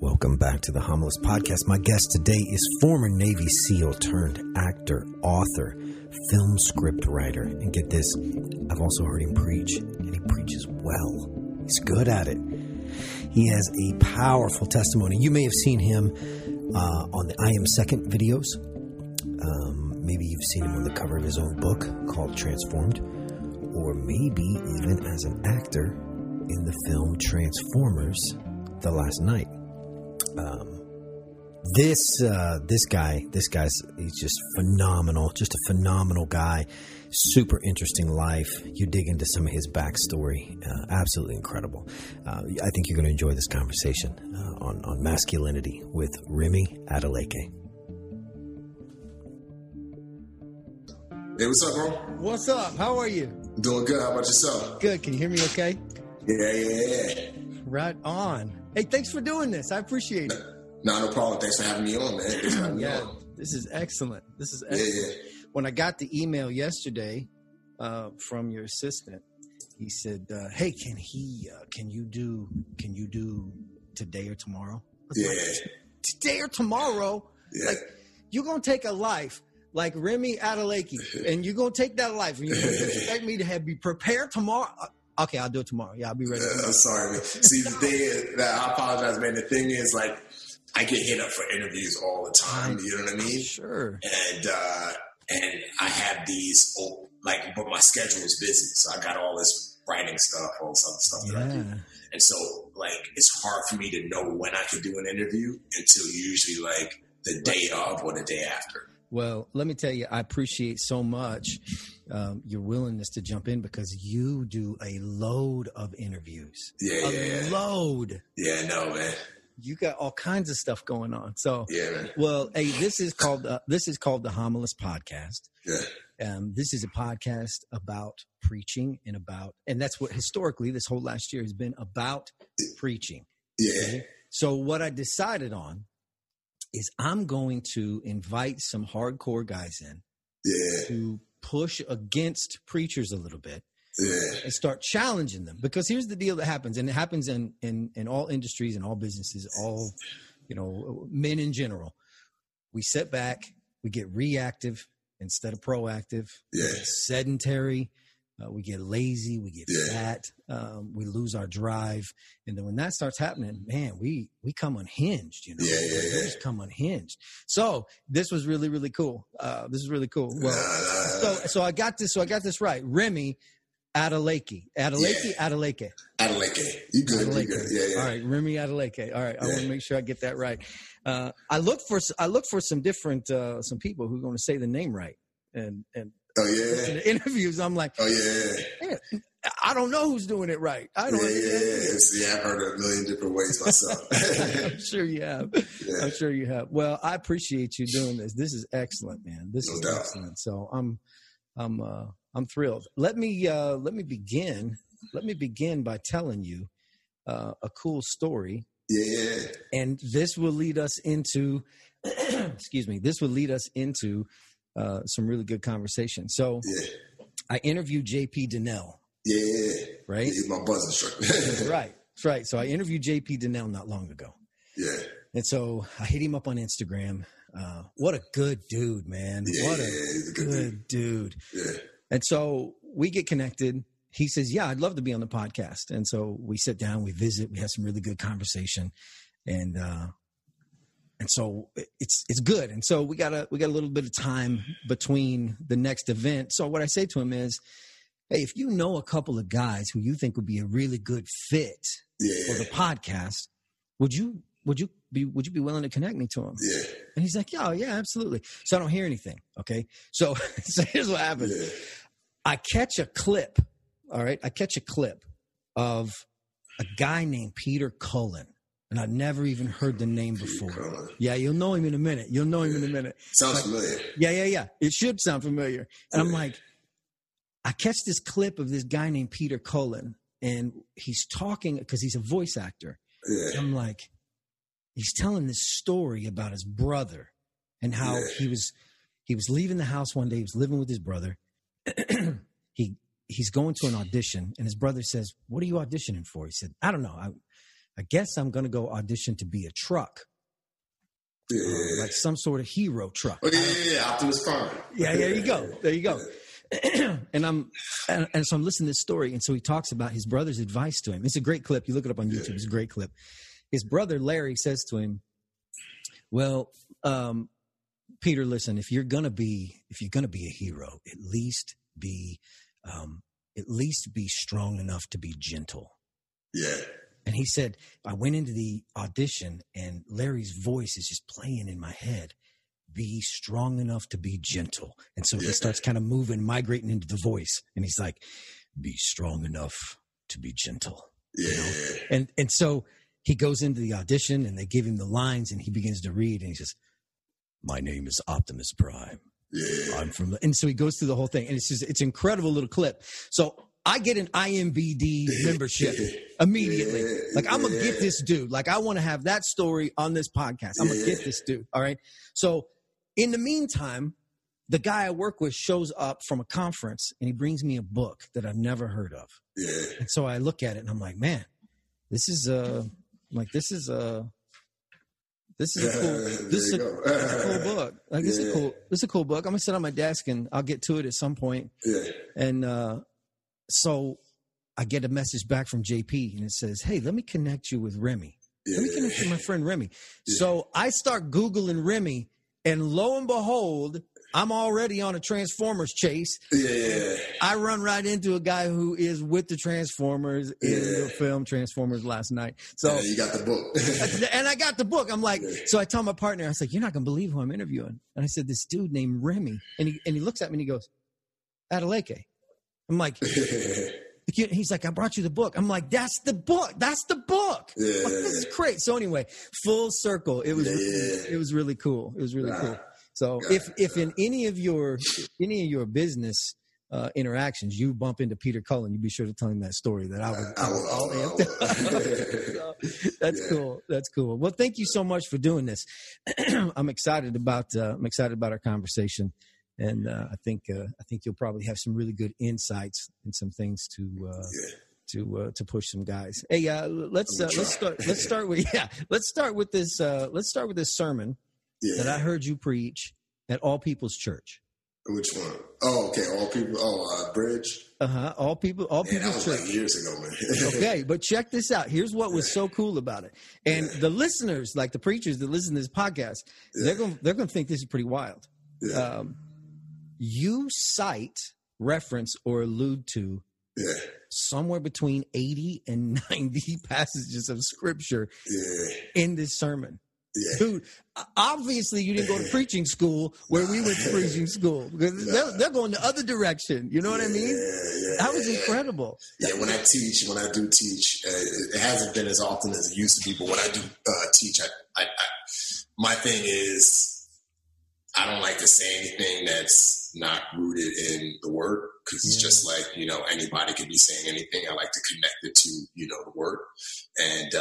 Welcome back to the Homilist Podcast. My guest today is former Navy SEAL turned actor, author, film script writer. And get this, I've also heard him preach, and he preaches well. He's good at it. He has a powerful testimony. You may have seen him on the I Am Second videos. Maybe you've seen him on the cover of his own book called Transformed, or maybe even as an actor in the film Transformers: The Last Knight. This guy's he's just phenomenal, just a phenomenal guy. Super interesting life. You dig into some of his backstory. Absolutely incredible. I think you're going to enjoy this conversation on masculinity with Remy Adeleke. Hey, what's up, bro? What's up? How are you? Doing good. How about yourself? Good. Can you hear me okay? Yeah. Right on. Hey, thanks for doing this. I appreciate it. No problem. Thanks for having me on, man. Thanks for having me on. This is excellent. Yeah. When I got the email yesterday from your assistant, he said, "Hey, can you do today or tomorrow?" Yeah. Today or tomorrow? Yeah. Like, you're gonna take a life like Remy Adeleke, and you're gonna take that life, and you're gonna expect me to be prepared tomorrow. Okay, I'll do it tomorrow. Yeah, I'll be ready. I'm sorry, man. See, the thing is that I apologize, man. The thing is, like, I get hit up for interviews all the time. You know what I mean? Sure. And I have these, but my schedule is busy, so I got all this writing stuff, all this other stuff that I do. And so, like, it's hard for me to know when I could do an interview until usually, like, the day of or the day after. Well, let me tell you, I appreciate so much your willingness to jump in, because you do a load of interviews. Yeah. Load. Yeah, no, man. You got all kinds of stuff going on. So, yeah, man. Well, hey, this is called the Homilist Podcast. Yeah. This is a podcast about preaching and that's what historically this whole last year has been about, preaching. Yeah. Okay? So what I decided on is I'm going to invite some hardcore guys in to push against preachers a little bit and start challenging them. Because here's the deal that happens, and it happens in all industries and all businesses, all, men in general. We sit back, we get reactive instead of proactive, we get sedentary, we get lazy, we get fat, we lose our drive. And then when that starts happening, man, we come unhinged, We just come unhinged. So this was really, really cool. This is really cool. Well, so I got this right. Remy Adeleke. Adeleke. You good. You good. Yeah. All right. Remy Adeleke. All right. I want to make sure I get that right. I look for some different, some people who are going to say the name right. And oh, yeah. In the interviews, I'm like, oh, yeah. I don't know who's doing it right. I don't understand. Yeah, I've heard it a million different ways myself. I'm sure you have. Yeah. I'm sure you have. Well, I appreciate you doing this. This is excellent, man. This is excellent. So I'm thrilled. Let me begin by telling you a cool story. Yeah. And this will lead us into some really good conversation. So I interviewed JP Dinnell. Yeah. Right? He's my buzz instructor. Right. That's right. So I interviewed JP Dinnell not long ago. Yeah. And so I hit him up on Instagram. What a good dude, man. Yeah, what a good dude. Yeah. And so we get connected. He says, "Yeah, I'd love to be on the podcast." And so we sit down, we visit, we have some really good conversation. And so it's good. And so we got a little bit of time between the next event. So what I say to him is, "Hey, if you know a couple of guys who you think would be a really good fit for the podcast, would you be willing to connect me to them?" Yeah. And he's like, "Yeah, absolutely." So I don't hear anything. Okay. So here's what happens. Yeah. I catch a clip. All right. I catch a clip of a guy named Peter Cullen. And I'd never even heard the name before. Yeah, you'll know him in a minute. Sounds familiar. Yeah. It should sound familiar. And I'm like, I catch this clip of this guy named Peter Cullen, and he's talking because he's a voice actor. Yeah. And I'm like, he's telling this story about his brother and how he was leaving the house one day. He was living with his brother. He's going to an audition, and his brother says, "What are you auditioning for?" He said, "I don't know. I guess I'm going to go audition to be a truck. Like some sort of hero truck. Oh, yeah, Optimus Prime. Yeah, there you go. And so I'm listening to this story, and so he talks about his brother's advice to him. It's a great clip. You look it up on YouTube. It's a great clip. His brother Larry says to him, "Well, Peter, listen. If you're gonna be a hero, at least be strong enough to be gentle." Yeah. And he said, I went into the audition, and Larry's voice is just playing in my head. Be strong enough to be gentle. And so he starts kind of migrating into the voice. And he's like, be strong enough to be gentle. Yeah. You know? And so he goes into the audition, and they give him the lines, and he begins to read, and he says, my name is Optimus Prime. Yeah. I'm from, and so he goes through the whole thing, and it's an incredible little clip. So I get an IMBD membership immediately. Like, I'm going to get this dude. Like, I want to have that story on this podcast. I'm going to get this dude. All right. So in the meantime, the guy I work with shows up from a conference, and he brings me a book that I've never heard of. Yeah. And so I look at it, and I'm like, man, this is a cool book. Like, this is a cool book. I'm going to sit on my desk, and I'll get to it at some point. Yeah. And, so I get a message back from JP, and it says, hey, let me connect you with Remy. Let me connect you with my friend Remy. So I start Googling Remy, and lo and behold, I'm already on a Transformers chase. Yeah. I run right into a guy who is with the Transformers in the film Transformers Last Night. So you got the book. And I got the book. I'm like, so I tell my partner, I was like, you're not going to believe who I'm interviewing. And I said, this dude named Remy. And he looks at me and he goes, Adeleke. I'm like, he's like, I brought you the book. I'm like, that's the book. That's the book. Yeah. Like, this is great. So anyway, full circle. It was really cool. It was really cool. So if in any of your business interactions you bump into Peter Cullen, you be sure to tell him that story that I will. That's cool. That's cool. Well, thank you so much for doing this. I'm excited about our conversation. And I think you'll probably have some really good insights and some things to push some guys. Hey, let's start with this sermon that I heard you preach at All People's Church. Which one? Oh, okay. All People. Bridge. All People's Church. Like years ago, man. Okay, but check this out. Here's what was so cool about it. And the listeners, like the preachers that listen to this podcast, they're gonna think this is pretty wild. Yeah. You cite, reference, or allude to somewhere between 80 and 90 passages of scripture in this sermon. Yeah. Dude, obviously you didn't go to preaching school where we went to preaching school, because they're going the other direction. You know what I mean? That was incredible. Yeah, when I do teach, it hasn't been as often as it used to be, but when I do teach, I my thing is, I don't like to say anything that's not rooted in the word, because it's just like, anybody could be saying anything. I like to connect it to, the word. And,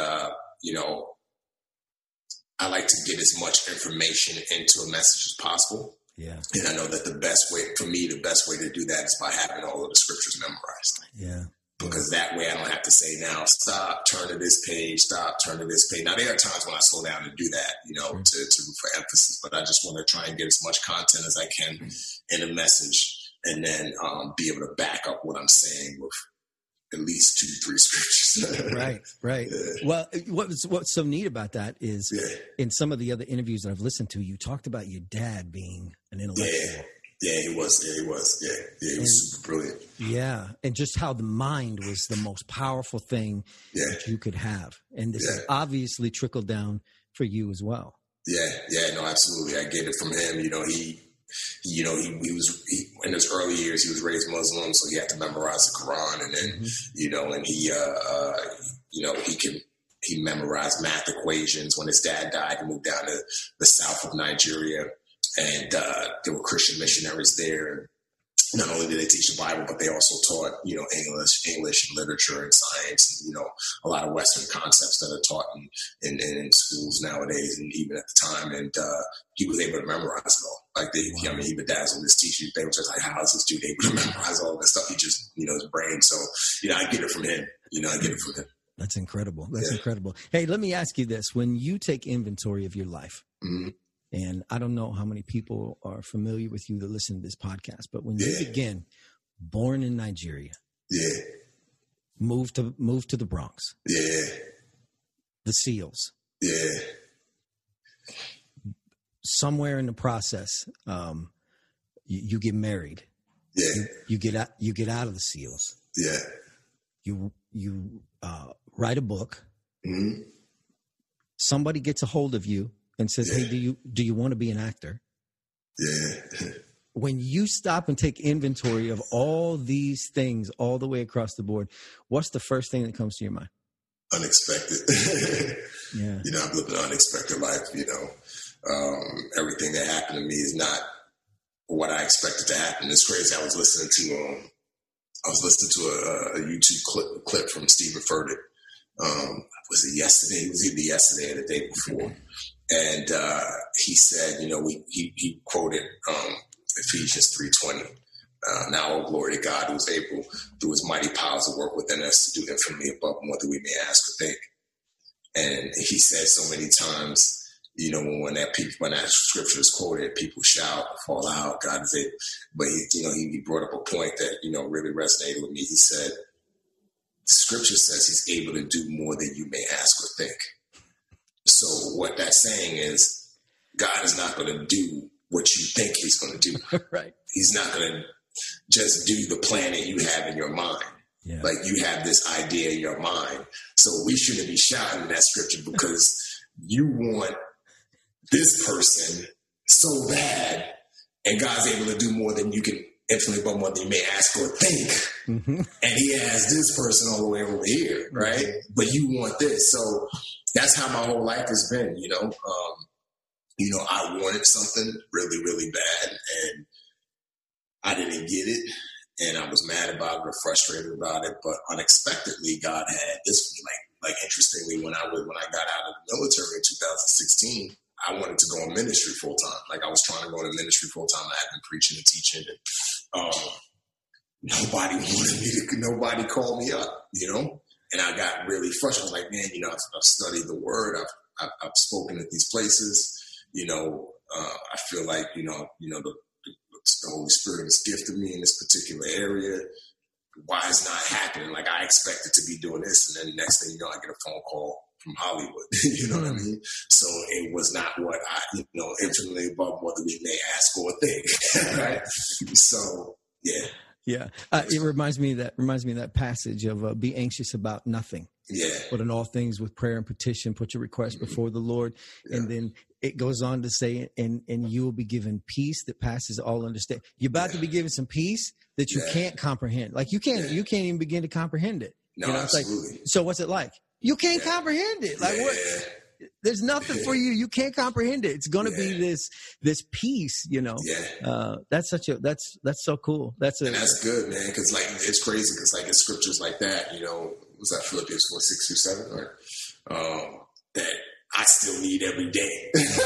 I like to get as much information into a message as possible. Yeah. And I know that the best way to do that is by having all of the scriptures memorized. Yeah. Because that way I don't have to say, now stop, turn to this page, stop, turn to this page. Now, there are times when I slow down and do that, for emphasis, but I just want to try and get as much content as I can in a message, and then be able to back up what I'm saying with at least 2-3 scriptures. Right. Yeah. Well, what's so neat about that is in some of the other interviews that I've listened to, you talked about your dad being an intellectual. Yeah, he was. Yeah, he was super brilliant. Yeah, and just how the mind was the most powerful thing that you could have. And this has obviously trickled down for you as well. Yeah, no, absolutely. I get it from him. He was in his early years, he was raised Muslim, so he had to memorize the Quran, and then, and he memorized math equations. When his dad died, he moved down to the south of Nigeria, and there were Christian missionaries there. Not only did they teach the Bible, but they also taught, English and literature and science, and, a lot of Western concepts that are taught in schools nowadays, and even at the time. And he was able to memorize it all. Like, he bedazzled his teachers. They were just like, how is this dude able to memorize all this stuff? He just, his brain. So, I get it from him. That's incredible. That's incredible. Hey, let me ask you this. When you take inventory of your life, and I don't know how many people are familiar with you that listen to this podcast, but when you begin, born in Nigeria, moved to the Bronx, the SEALs, somewhere in the process, you get married, you get out of the SEALs, you write a book. Somebody gets a hold of you and says, "Hey, do you want to be an actor?" When you stop and take inventory of all these things all the way across the board, what's the first thing that comes to your mind? Unexpected. You know, I've lived an unexpected life. You know, everything that happened to me is not what I expected to happen. It's crazy. I was listening to a YouTube clip from Stephen Furtick. Was it yesterday? It was either yesterday or the day before. And he said, you know, he quoted Ephesians 3:20. Now, all glory to God, who is able through his mighty powers to work within us to do infinitely above more than we may ask or think. And he said so many times, you know, when that scripture is quoted, people shout, fall out, God is it. But he brought up a point that, you know, really resonated with me. He said, the scripture says he's able to do more than you may ask or think. So what that's saying is God is not going to do what you think he's going to do. Right. He's not going to just do the plan that you have in your mind. Yeah. Like you have this idea in your mind. So we shouldn't be shouting that scripture because you want this person so bad, and God's able to do more than you can infinitely above more than you may ask or think. And he has this person all the way over here, right? But you want this. So that's how my whole life has been, you know. I wanted something really, really bad, and I didn't get it, and I was mad about it or frustrated about it. But unexpectedly, God had this. Like interestingly, when I got out of the military in 2016, I wanted to go in ministry full time. Like I was trying to go into ministry full time. I had been preaching and teaching, and nobody wanted me to. Nobody called me up, you know. And I got really frustrated. I was like, man, you know, I've studied the word. I've spoken at these places. You know, I feel like, you know, the Holy Spirit has gifted me in this particular area. Why is not happening? Like I expected to be doing this, and then the next thing you know, I get a phone call from Hollywood. You know what I mean? So it was not what I, you know, infinitely above what we may ask or think. Right? So yeah. Yeah, it reminds me of that passage of be anxious about nothing. Yeah. But in all things with prayer and petition, put your request before the Lord. Yeah. And then it goes on to say, and you will be given peace that passes all understanding. You're about to be given some peace that you can't comprehend. Like you can't even begin to comprehend it. No, you know, absolutely. It's like, so what's it like? You can't comprehend it. Like what? There's nothing for you. You can't comprehend it. It's going to be this peace, you know. Yeah. That's so cool. And that's good, man. Because like it's crazy. Because like in scriptures like that, you know, was that Philippians 4:6-7, right? That I still need every day.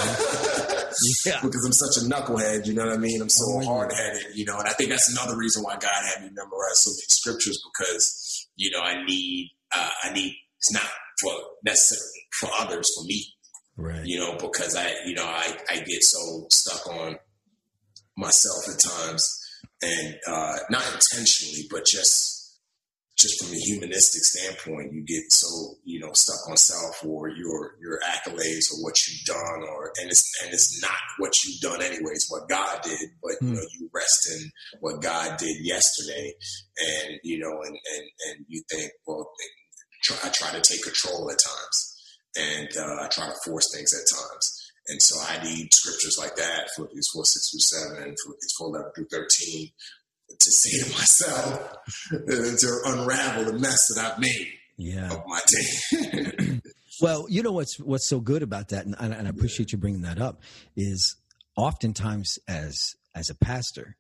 Because I'm such a knucklehead. You know what I mean? I'm so hard headed. You know, and I think that's another reason why God had me memorize so many scriptures, because you know I need. It's not for necessarily for others, for me, right? You know, because I get so stuck on myself at times, and not intentionally, but just from a humanistic standpoint, you get so, you know, stuck on self or your accolades or what you've done, and it's not what you've done anyways, what God did, but you know, you rest in what God did yesterday, and you know, and you think, well, I try to take control at times, and I try to force things at times. And so I need scriptures like that, Philippians 4:6-7, Philippians 4:11-13, to say to myself, to unravel the mess that I've made of my day. Well, you know what's so good about that, and I appreciate you bringing that up, is oftentimes as a pastor,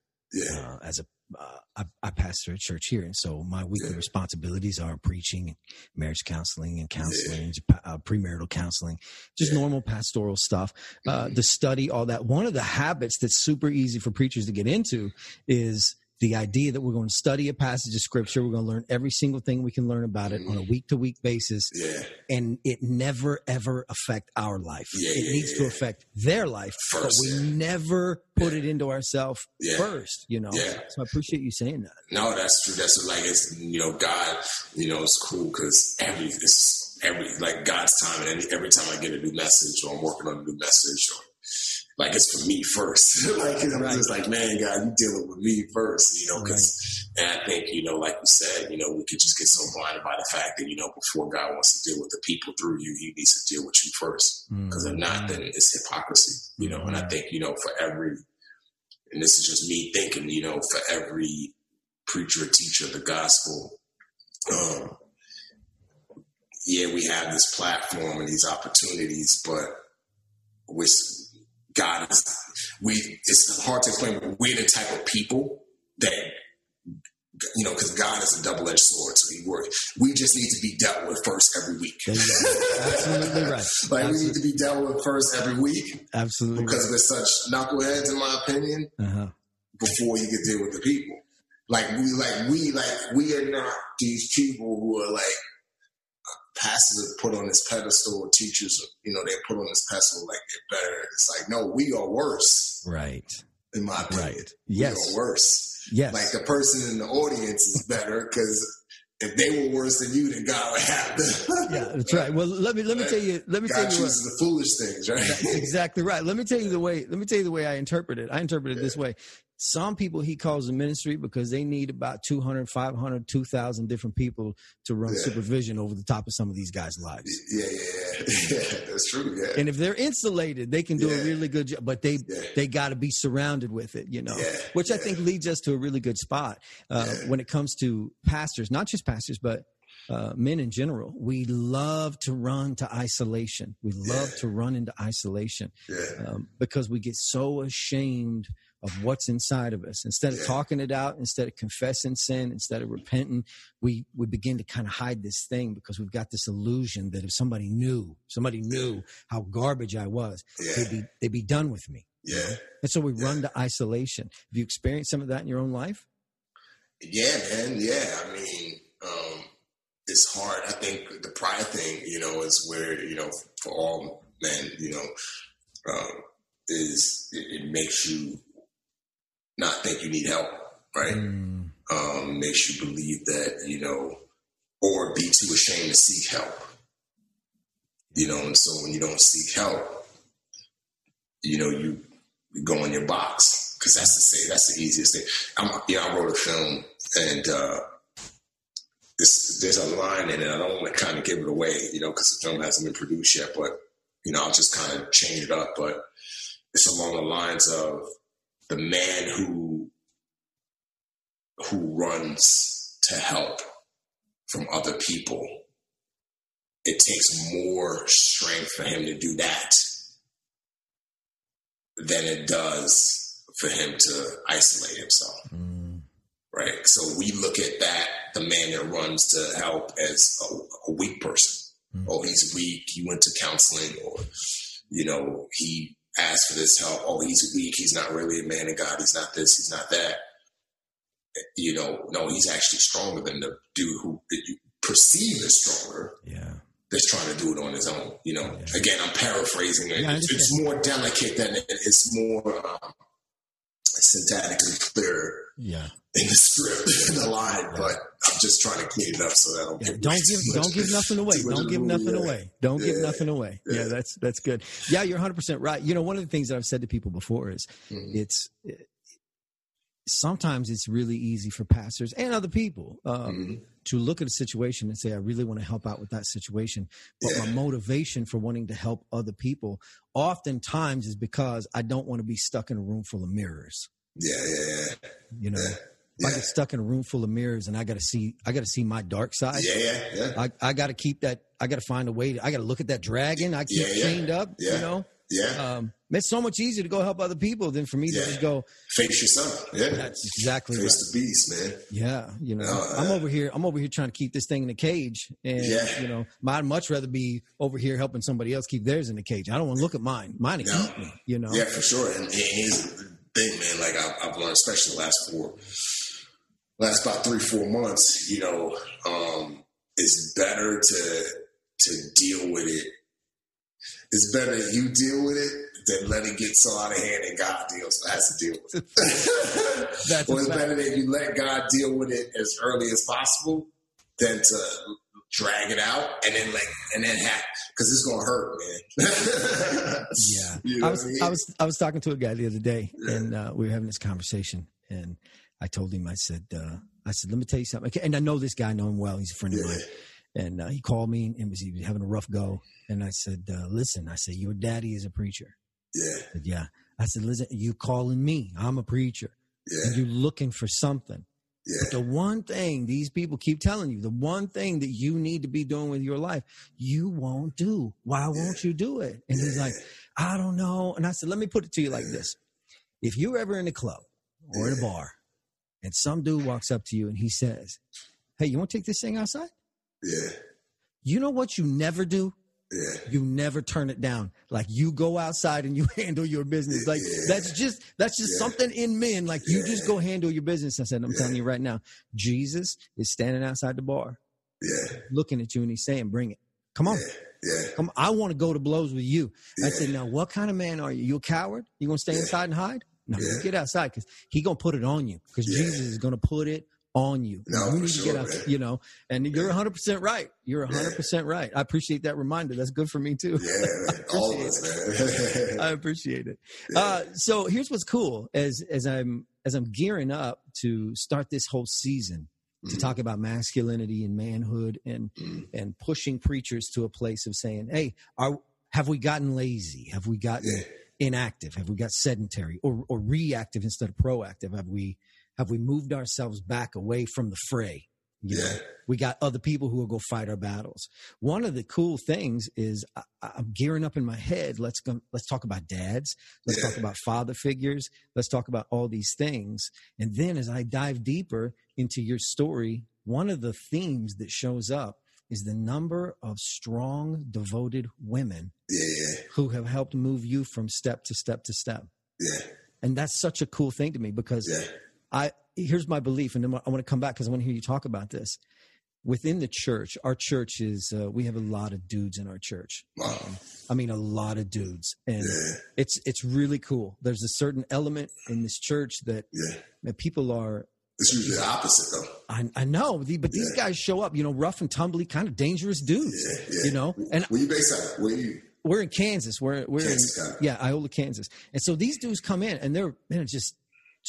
I pastor a church here, and so my weekly responsibilities are preaching, marriage counseling, and counseling, premarital counseling, just normal pastoral stuff, the study, all that. One of the habits that's super easy for preachers to get into is the idea that we're going to study a passage of scripture, we're going to learn every single thing we can learn about it on a week-to-week basis, and it never, ever affect our life. It needs to affect their life, first, but we never put it into ourselves first, you know. So I appreciate you saying that. No, that's true. That's like, it's, you know, God, you know, it's cool because every like God's time, and every time I get a new message or I'm working on a new message, or like it's for me first. Like I'm just like, man, God, you dealing with me first, you know, because and I think, you know, like you said, you know, we could just get so blinded by the fact that, you know, before God wants to deal with the people through you, he needs to deal with you first. Because if not, then it's hypocrisy, you know. And I think, you know, and this is just me thinking, you know, for every preacher or teacher of the gospel, we have this platform and these opportunities, but God it's hard to explain, but we're the type of people that, you know, because God is a double-edged sword, so we just need to be dealt with first every week. Absolutely right. Like, we need to be dealt with first every week. Absolutely. Because we're such knuckleheads, in my opinion, before you can deal with the people. We are not these people who are like, pastors are put on this pedestal, or teachers, you know, they're put on this pedestal like they're better. It's like, no, we are worse. Right. In my opinion. Right. Yes. We are worse. Yes. Like the person in the audience is better because if they were worse than you, then God would have them. Yeah, that's right. Well, let me tell you. God chooses the foolish things, right? That's exactly right. Let me tell you the way I interpret it. I interpret it this way. Some people he calls a ministry because they need about 200, 500, 2,000 different people to run supervision over the top of some of these guys' lives. Yeah, that's true. Yeah. And if they're insulated, they can do a really good job, but they got to be surrounded with it, you know, which I think leads us to a really good spot when it comes to pastors, not just pastors, but men in general. We love to run to isolation. We love to run into isolation because we get so ashamed of what's inside of us. Instead of talking it out, instead of confessing sin, instead of repenting, we begin to kind of hide this thing because we've got this illusion that if somebody knew how garbage I was, they'd be done with me. Yeah. And so we run to isolation. Have you experienced some of that in your own life? Yeah, man. Yeah. I mean, it's hard. I think the pride thing, you know, is where, you know, for all men, you know, it makes you not think you need help, right? Makes you believe that, you know, or be too ashamed to seek help, you know. And so when you don't seek help, you know, you go in your box, because that's the easiest thing. I wrote a film, and there's a line in it. I don't want to kind of give it away, you know, because the film hasn't been produced yet, but, you know, I'll just kind of change it up. But it's along the lines of the man who runs to help from other people. It takes more strength for him to do that than it does for him to isolate himself. Right? So we look at that, the man that runs to help, as a weak person. Oh, he's weak. He went to counseling, or, you know, he asked for this help. Oh, he's weak. He's not really a man of God. He's not this. He's not that. You know, no, he's actually stronger than the dude who you perceive as stronger. Yeah. That's trying to do it on his own. You know, again, I'm paraphrasing it. It's more delicate than it's more syntactically clear. Yeah. In the script, in the line, but I'm just trying to clean it up so that don't give nothing away. Don't give nothing away. Don't give nothing away. Yeah, that's good. Yeah, you're 100% right. You know, one of the things that I've said to people before is sometimes it's really easy for pastors and other people to look at a situation and say, I really want to help out with that situation. But my motivation for wanting to help other people oftentimes is because I don't want to be stuck in a room full of mirrors. You know, if I get stuck in a room full of mirrors and I got to see my dark side. I got to keep that. I got to find a way. I got to look at that dragon I keep chained up, you know? It's so much easier to go help other people than for me to just go face yourself. That's exactly face the beast, man. Yeah, you know, I'm over here trying to keep this thing in a cage, and you know, I'd much rather be over here helping somebody else keep theirs in the cage. I don't want to look at mine. Mine will eat me, you know. Yeah, for sure. And here's the thing, man. Like I've learned, especially the last last about 3-4 months, you know, it's better to deal with it. It's better you deal with it than let it get so out of hand and God has to deal with it. Well, it's better that you let God deal with it as early as possible than to drag it out and then have, because it's gonna hurt, man. Yeah, you know I was talking to a guy the other day, and we were having this conversation, and I told him, I said, let me tell you something. And I know this guy, I know him well. He's a friend of mine. And he called me, and he was having a rough go. And I said, listen, I said, your daddy is a preacher. Yeah. I said, yeah. I said, listen, you calling me. I'm a preacher. Yeah. And you're looking for something. Yeah. But the one thing these people keep telling you, the one thing that you need to be doing with your life, you won't do. Why won't you do it? And he's like, I don't know. And I said, let me put it to you like this. If you're ever in a club or in a bar, and some dude walks up to you and he says, hey, you want to take this thing outside? Yeah. You know what you never do? Yeah. You never turn it down. Like, you go outside and you handle your business. Like, that's just something in men. Like, you just go handle your business. I said, I'm telling you right now, Jesus is standing outside the bar, looking at you, and he's saying, bring it. Come on. Come on. I want to go to blows with you. I said, now, what kind of man are you? You a coward? You going to stay inside and hide? No, you get outside, because he going to put it on you, because Jesus is going to put it on you. No, you need to get out, you know, and you're 100% right. You're 100% right. I appreciate that reminder. That's good for me too. Yeah, man. Always, man. I appreciate it. Yeah. So here's what's cool as I'm gearing up to start this whole season to talk about masculinity and manhood and pushing preachers to a place of saying, hey, have we gotten lazy? Have we gotten inactive? Have we got sedentary or reactive instead of proactive? Have we moved ourselves back away from the fray? You know, we got other people who will go fight our battles. One of the cool things is I'm gearing up in my head. Let's talk about dads. Let's talk about father figures. Let's talk about all these things. And then as I dive deeper into your story, one of the themes that shows up is the number of strong, devoted women who have helped move you from step to step to step. Yeah. And that's such a cool thing to me, because here's my belief, and then I want to come back because I want to hear you talk about this. Within the church, our church is, we have a lot of dudes in our church. Wow. I mean, a lot of dudes. And it's really cool. There's a certain element in this church that people are. It's usually the opposite, though. I know, but these guys show up, you know, rough and tumbly, kind of dangerous dudes, you know. And where you based out? Where you? We're in Kansas. We're Kansas, in Iola, Kansas. And so these dudes come in, and they're just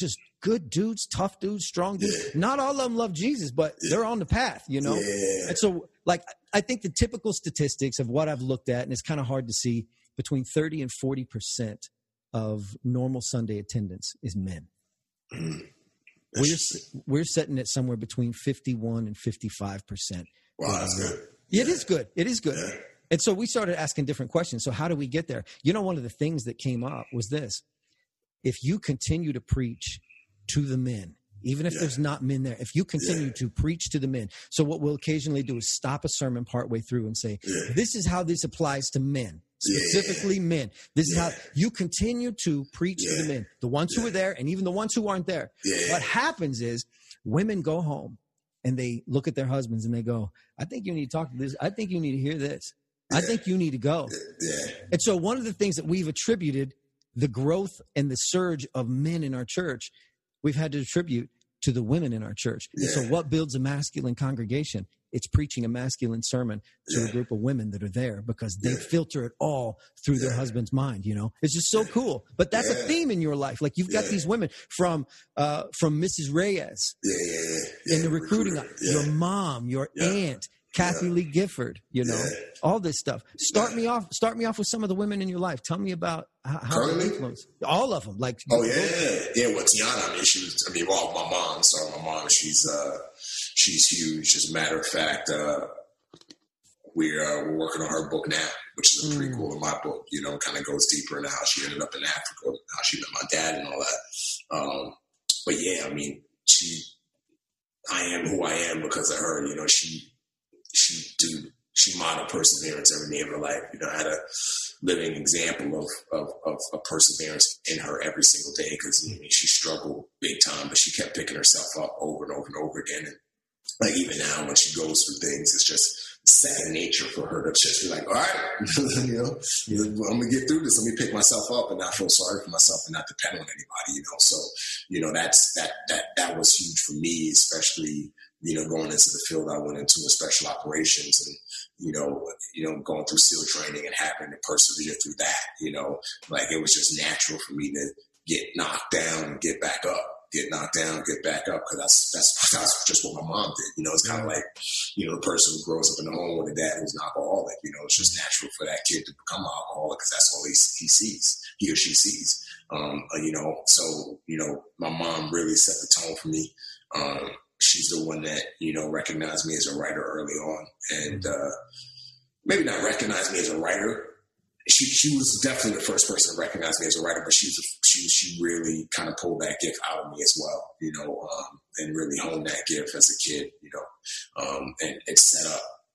good dudes, tough dudes, strong dudes. Yeah. Not all of them love Jesus, but they're on the path, you know? Yeah. And so, like, I think the typical statistics of what I've looked at, and it's kind of hard to see, between 30 and 40% of normal Sunday attendance is men. We're sitting at somewhere between 51 and 55%. Wow, that's good. It is good. It is good. Yeah. And so we started asking different questions. So how do we get there? You know, one of the things that came up was this. If you continue to preach to the men, even if there's not men there, if you continue to preach to the men. So what we'll occasionally do is stop a sermon partway through and say, this is how this applies to men, specifically men. This is how you continue to preach to the men, the ones who are there and even the ones who aren't there. What happens is women go home and they look at their husbands and they go, I think you need to talk to this. I think you need to hear this. I think you need to go. And so one of the things that we've attributed the growth and the surge of men in our church, we've had to attribute to the women in our church. And so what builds a masculine congregation? It's preaching a masculine sermon to a group of women that are there, because they filter it all through their husband's mind, you know? It's just so cool. But that's a theme in your life. Like, you've got these women from Mrs. Reyes in the recruiting, your mom, your aunt, Kathy Lee Gifford, you know, all this stuff. Start me off with some of the women in your life. Tell me about how they influence. All of them. Like, well, Tiana, I mean, my mom. So my mom, she's huge. As a matter of fact, we're working on her book now, which is a prequel to my book. You know, kind of goes deeper into how she ended up in Africa, how she met my dad, and all that. But I mean, I am who I am because of her. You know, she she modeled perseverance every day of her life. You know, I had a living example of perseverance in her every single day, because she struggled big time, but she kept picking herself up over and over and over again. And like even now, when she goes through things, it's just second nature for her to just be like, all right, you know, I'm gonna get through this. Let me pick myself up and not feel sorry for myself and not depend on anybody, you know. So, you know, that was huge for me, especially, you know, going into the field I went into with special operations, and you know, going through SEAL training and having to persevere through that. You know, like it was just natural for me to get knocked down and get back up. Get knocked down, get back up, because that's just what my mom did. You know, it's kind of like, you know, the person who grows up in the home with a dad who's an alcoholic. You know, it's just natural for that kid to become an alcoholic, because that's all he sees, he or she sees. You know, so, you know, my mom really set the tone for me. She's the one that, you know, recognized me as a writer early on, and maybe not recognized me as a writer. She was definitely the first person to recognize me as a writer, but she really kind of pulled that gift out of me as well, you know, and really honed that gift as a kid, you know, and it set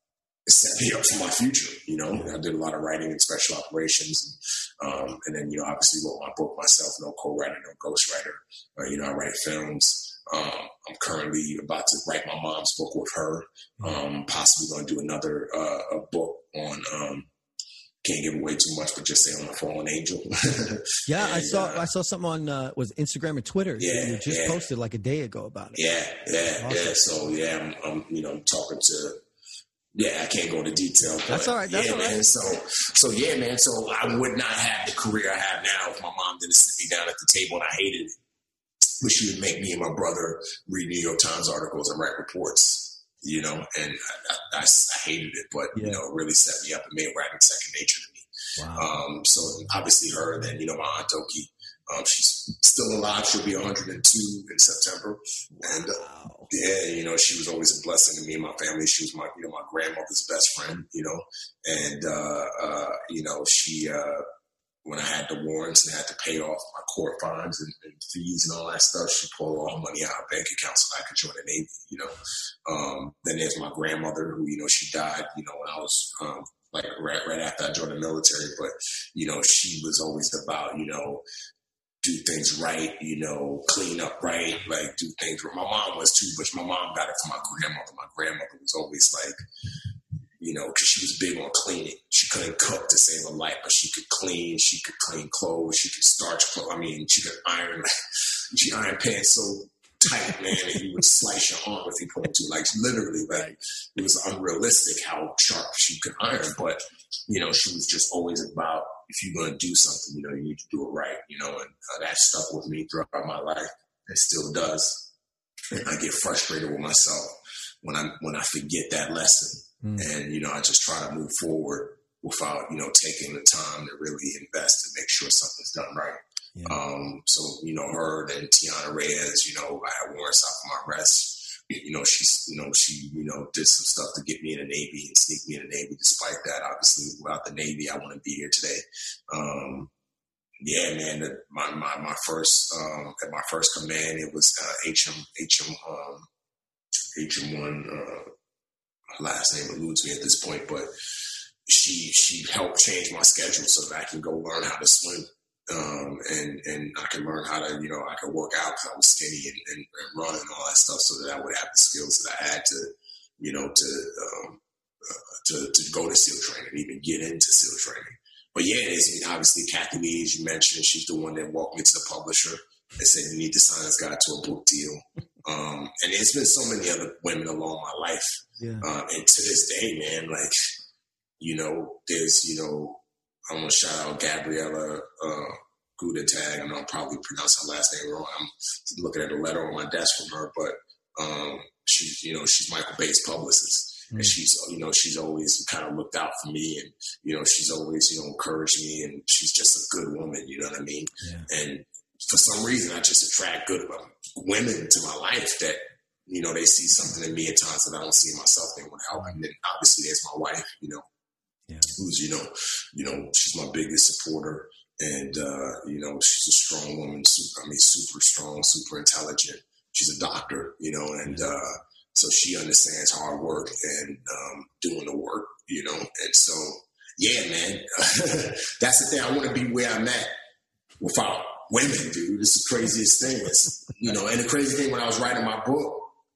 me up for my future. You know, I did a lot of writing in special operations, and then, you know, obviously wrote my book myself, no co-writer, no ghostwriter. You know, I write films. I'm currently about to write my mom's book with her. Possibly going to do another a book on. Can't give away too much, but just say on the Fallen Angel. Yeah, and, I saw something on was Instagram and Twitter. Yeah, you just posted like a day ago about it. Yeah. So I'm you know, talking to. Yeah, I can't go into detail. But that's all right. That's all right. Man. So yeah, man. So I would not have the career I have now if my mom didn't sit me down at the table, and I hated it. But she would make me and my brother read New York Times articles and write reports. You know, and I hated it, but, you know, it really set me up and made writing second nature to me. Wow. So obviously her, and then, you know, my Aunt Oki, she's still alive. She'll be 102 in September. And yeah, you know, she was always a blessing to me and my family. She was my grandmother's best friend, you know, and, you know, she, when I had the warrants and I had to pay off my court fines and fees and all that stuff, she pulled all the money out of bank account so I could join the Navy, you know. Then there's my grandmother who, you know, she died, you know, when I was like right after I joined the military. But, you know, she was always about, you know, do things right, you know, clean up right, like do things right. My mom was too, but my mom got it from my grandmother. My grandmother was always like, you know, because she was big on cleaning. She couldn't cook to save her life, but she could clean. She could clean clothes. She could starch clothes. I mean, she could iron. She ironed pants so tight, man, that you would slice your arm if you put them to. Like, literally, like, it was unrealistic how sharp she could iron. But, you know, she was just always about, if you're going to do something, you know, you need to do it right, you know, and that stuck with me throughout my life. It still does. And I get frustrated with myself when I forget that lesson. And, you know, I just try to move forward without, you know, taking the time to really invest and make sure something's done right. Yeah. So, you know, her and Tiana Reyes, you know, I had warrants out for my arrest. You know, she did some stuff to get me in the Navy and sneak me in the Navy. Despite that, obviously, without the Navy, I wouldn't be here today. Yeah, man, my first, at my first command, it was HM1, last name eludes me at this point, but she helped change my schedule so that I can go learn how to swim, and I can learn how to, you know, I could work out because I was skinny and run and all that stuff, so that I would have the skills that I had to, you know, to go to SEAL training, even get into SEAL training. But yeah, it's obviously Kathy Lee, as you mentioned, she's the one that walked me to the publisher and said, you need to sign this guy to a book deal. And there's been so many other women along my life. Yeah. And to this day, man, like, you know, there's, you know, I want to shout out Gabriella Gudetag. I know I'm probably pronouncing her last name wrong. I'm looking at a letter on my desk from her, but she's, you know, she's Michael Bay's publicist. And she's, you know, she's always kind of looked out for me, and, you know, she's always, you know, encouraged me, and she's just a good woman, you know what I mean? Yeah. And for some reason, I just attract good women to my life that, you know, they see something in me at times that I don't see in myself. They want to help. And then obviously there's my wife, you know, who's, you know, she's my biggest supporter. And, you know, she's a strong woman. Super strong, super intelligent. She's a doctor, you know, and, so she understands hard work and doing the work, you know? And so, yeah, man, that's the thing. I want to be where I'm at without women, dude. It's the craziest thing. It's, you know, and the crazy thing, when I was writing my book,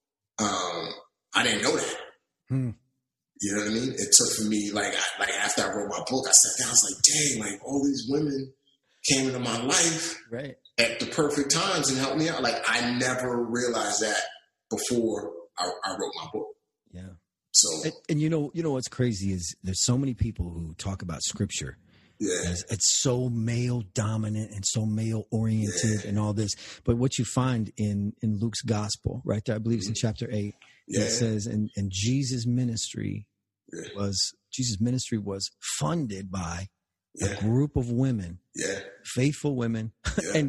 I didn't know that. You know what I mean? It took for me, like after I wrote my book, I sat down, I was like, dang, like all these women came into my life at the perfect times and helped me out. Like I never realized that before I wrote my book. Yeah. So, and you know what's crazy is there's so many people who talk about scripture. Yeah. It's so male dominant and so male oriented and all this. But what you find in Luke's gospel right there, I believe it's in chapter 8, it says, and Jesus' ministry was funded by a group of women, faithful women, and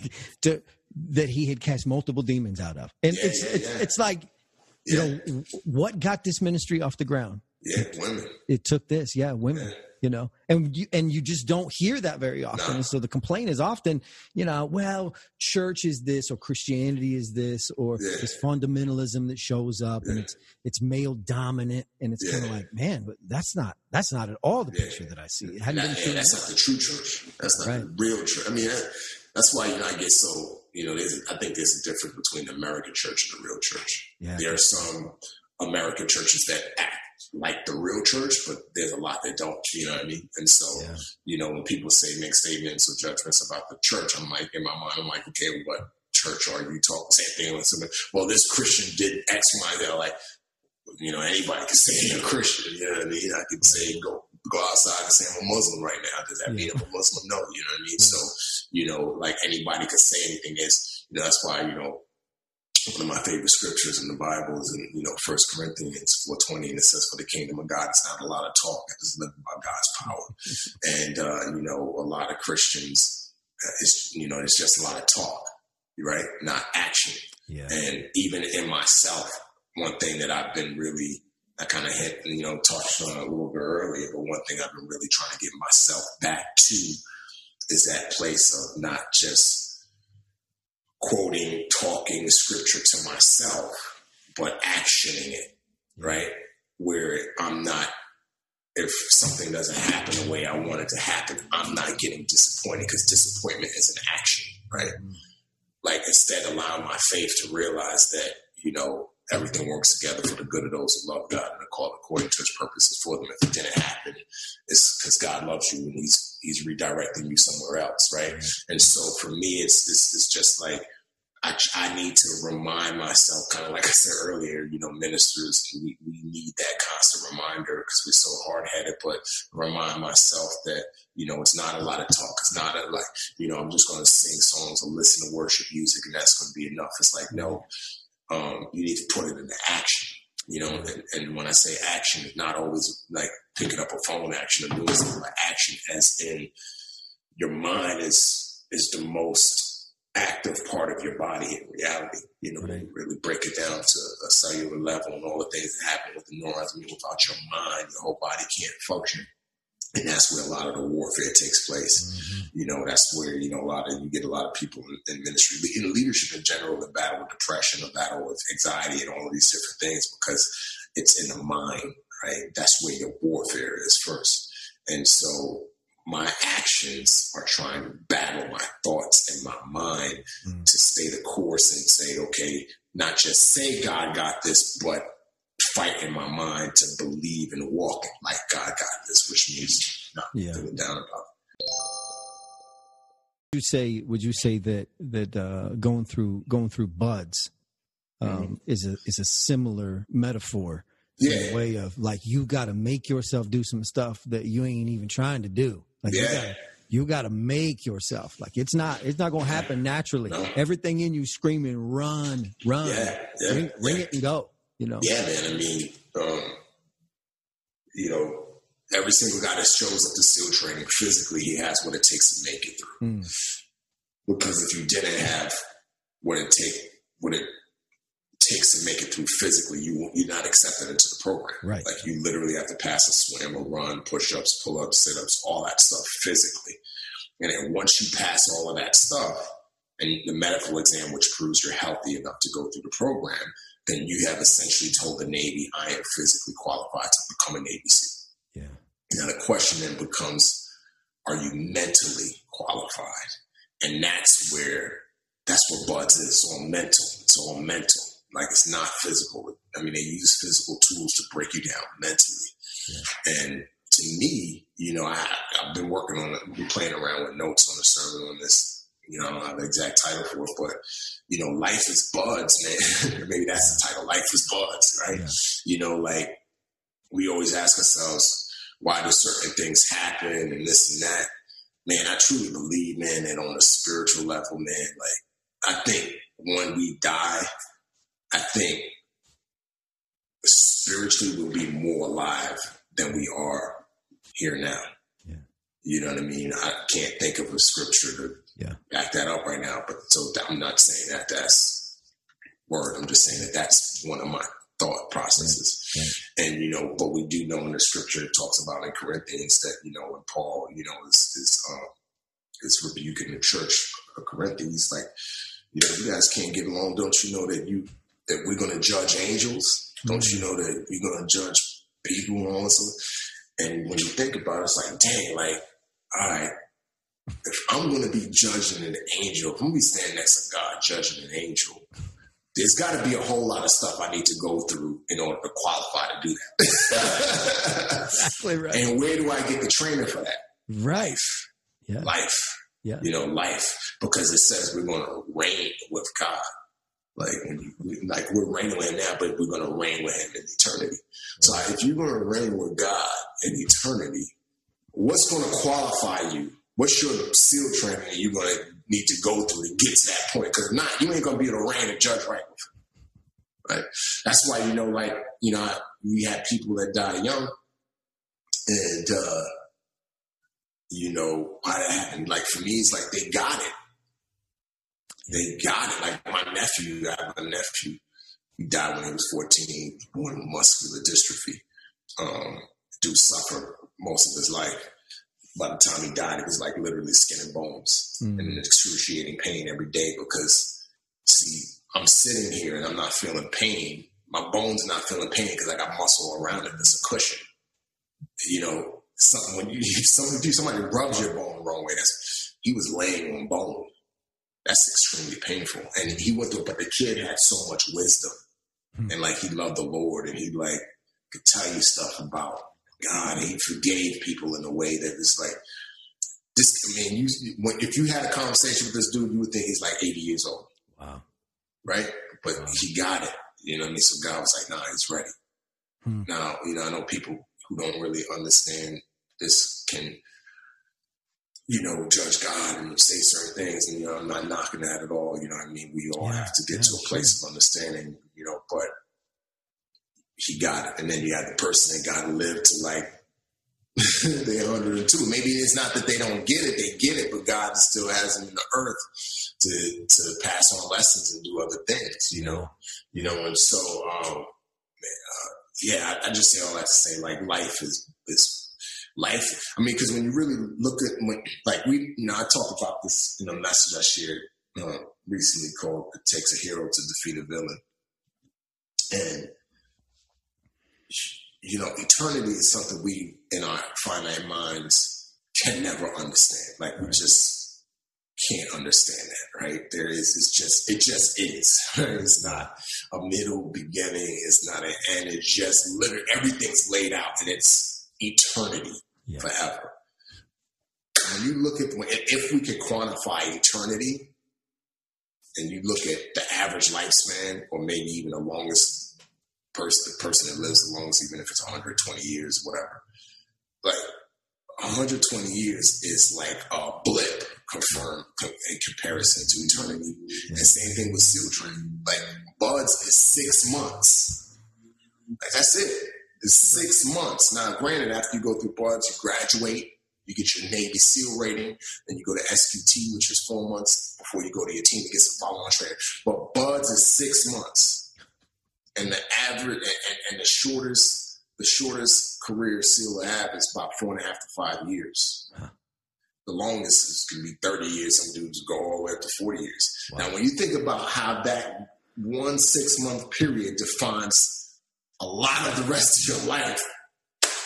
that he had cast multiple demons out of. And it's like, you know, what got this ministry off the ground? Yeah, women. It took this, women. Yeah. You know, and you just don't hear that very often. And so the complaint is often, you know, well, church is this, or Christianity is this, or this fundamentalism that shows up, and it's male dominant, and it's kind of like, man, but that's not at all the picture that I see. It hadn't been true. That's not the true church. That's not the real church. I mean, that's why, you know, I get so, you know, I think there's a difference between the American church and the real church. Yeah. There are some American churches that act like the real church, but there's a lot that don't, you know what I mean? And so, you know, when people make statements or judgments about the church, I'm like, in my mind, I'm like, okay, what church are you talking? Same thing with somebody. Well, this Christian did X, Y, they're like, you know, anybody can say they're a Christian, you know what I mean? I could say, go outside and say I'm a Muslim right now. Does that mean I'm a Muslim? No, you know what I mean? So, you know, like anybody could say anything. Is, you know, that's why, you know, one of my favorite scriptures in the Bible is in, you know, 1 Corinthians 4:20, and it says, for the kingdom of God is not a lot of talk, it's living by God's power. And, you know, a lot of Christians, you know, it's just a lot of talk, right? Not action. Yeah. And even in myself, one thing that I've been really, I kind of hit, you know, touched on a little bit earlier, but one thing I've been really trying to get myself back to is that place of not just quoting, talking scripture to myself, but actioning it, right? Where I'm not, if something doesn't happen the way I want it to happen, I'm not getting disappointed, because disappointment is an action, right? Like, instead allowing my faith to realize that, you know, everything works together for the good of those who love God and are called according to his purposes for them. If it didn't happen, it's because God loves you and he's redirecting you somewhere else, right? And so for me, it's just like, I need to remind myself, kind of like I said earlier, you know, ministers, we need that constant reminder, because we're so hard-headed, but remind myself that, you know, it's not a lot of talk. It's not like, you know, I'm just going to sing songs or listen to worship music and that's going to be enough. It's like, no, you need to put it into action, you know, and when I say action, it's not always like picking up a phone action or doing something, like action as in your mind is the most active part of your body in reality, you know, really break it down to a cellular level and all the things that happen with the neurons. I mean, without your mind, your whole body can't function. And that's where a lot of the warfare takes place. You know, that's where, you know, you get a lot of people in ministry, in leadership in general, that battle with depression, a battle with anxiety and all of these different things, because it's in the mind, right? That's where your warfare is first. And so my actions are trying to battle my thoughts and my mind to stay the course and say, okay, not just say God got this, but fight in my mind to believe and walk like God got this, which means not feeling down about it. Would you say that going through buds is a similar metaphor? In a way of, like, you got to make yourself do some stuff that you ain't even trying to do. Like, you got to make yourself. Like, it's not going to happen naturally. No. Everything in you screaming, run, ring it and go. You know. Yeah, man. I mean, you know, every single guy that shows up to SEAL training physically, he has what it takes to make it through. Because if you didn't have what it takes to make it through physically, you're not accepted into the program. Right. Like, you literally have to pass a swim, a run, push-ups, pull-ups, sit-ups, all that stuff physically. And then once you pass all of that stuff, and the medical exam, which proves you're healthy enough to go through the program, then you have essentially told the Navy, I am physically qualified to become a Navy SEAL. Yeah. Now the question then becomes, are you mentally qualified? And that's what Buds is. It's all mental. It's all mental. Like, it's not physical. I mean, they use physical tools to break you down mentally. Yeah. And to me, you know, I've been working on it, been playing around with notes on the sermon on this. You know, I don't have the exact title for it, but, you know, life is buds, man. Maybe that's the title, life is buds, right? Yeah. You know, like, we always ask ourselves, why do certain things happen and this and that? Man, I truly believe, man, that on a spiritual level, man, like, I think when we die, I think spiritually we'll be more alive than we are here now. Yeah. You know what I mean? I can't think of a scripture to back that up right now, but so I'm not saying that that's word. I'm just saying that that's one of my thought processes. Right. And, you know, but we do know in the scripture, it talks about in Corinthians that, you know, when Paul, you know, is rebuking the church of Corinthians, like, you know, you guys can't get along. Don't you know that we're going to judge angels? Don't you know that we're going to judge people and all this? And when you think about it, it's like, dang, like, all right, if I'm going to be judging an angel, if I'm going to be standing next to God judging an angel, there's got to be a whole lot of stuff I need to go through in order to qualify to do that. Exactly right. And where do I get the training for that? Right. Life. Yeah. You know, life. Because it says we're going to reign with God. Like, we're reigning with him now, but we're going to reign with him in eternity. So if you're going to reign with God in eternity, what's going to qualify you? What's your SEAL training that you're going to need to go through to get to that point? Because if not, you ain't going to be able to reign and judge right with him. Right? That's why, you know, like, you know, we had people that die young. And, you know, why that happened? Like, for me, it's like they got it. They got it. Like my nephew, he died when he was 14, born with muscular dystrophy. Dude suffered most of his life. By the time he died, it was like literally skin and bones and an excruciating pain every day because, see, I'm sitting here and I'm not feeling pain. My bones are not feeling pain because I got muscle around it. It's a cushion. You know, when somebody rubs your bone the wrong way, he was laying on bone. That's extremely painful. And he went through it, but the kid had so much wisdom. And like, he loved the Lord and he like could tell you stuff about God. And he forgave people in a way that is like, this, I mean, if you had a conversation with this dude, you would think he's like 80 years old. Wow. Right? But he got it. You know what I mean? So God was like, nah, he's ready. Now, you know, I know people who don't really understand this can, you know, judge God and say certain things. And, you know, I'm not knocking that at all. You know what I mean? We all have to get to a place of understanding, you know, but he got it. And then you have the person that got to live to like, they're 102. Maybe it's not that they don't get it, they get it, but God still has them in the earth to pass on lessons and do other things, you know? And so, I just say all that to say, like, life is life. I mean, because when you really look at, I talked about this in a message I shared recently called "It Takes a Hero to Defeat a Villain." And, you know, eternity is something we, in our finite minds, can never understand. Like, we just can't understand that, right? It just is. It's not a middle, beginning. It's not an end. It's just literally everything's laid out and it's eternity forever. When you look at, if we could quantify eternity and you look at the average lifespan or maybe even the longest the person that lives the longest, even if it's 120 years, whatever, like 120 years is like a blip confirmed in comparison to eternity. And same thing with SEAL training. Like, Buds is 6 months. Like, that's it. It's 6 months. Now, granted, after you go through Buds, you graduate, you get your Navy SEAL rating, then you go to SQT, which is 4 months before you go to your team to get some follow-on training. But Buds is 6 months. And the average and the shortest career SEAL will have is about 4.5 to 5 years. Huh. The longest is going to be 30 years. Some dudes go all the way up to 40 years. Wow. Now, when you think about how that 1 6 month period defines a lot of the rest of your life,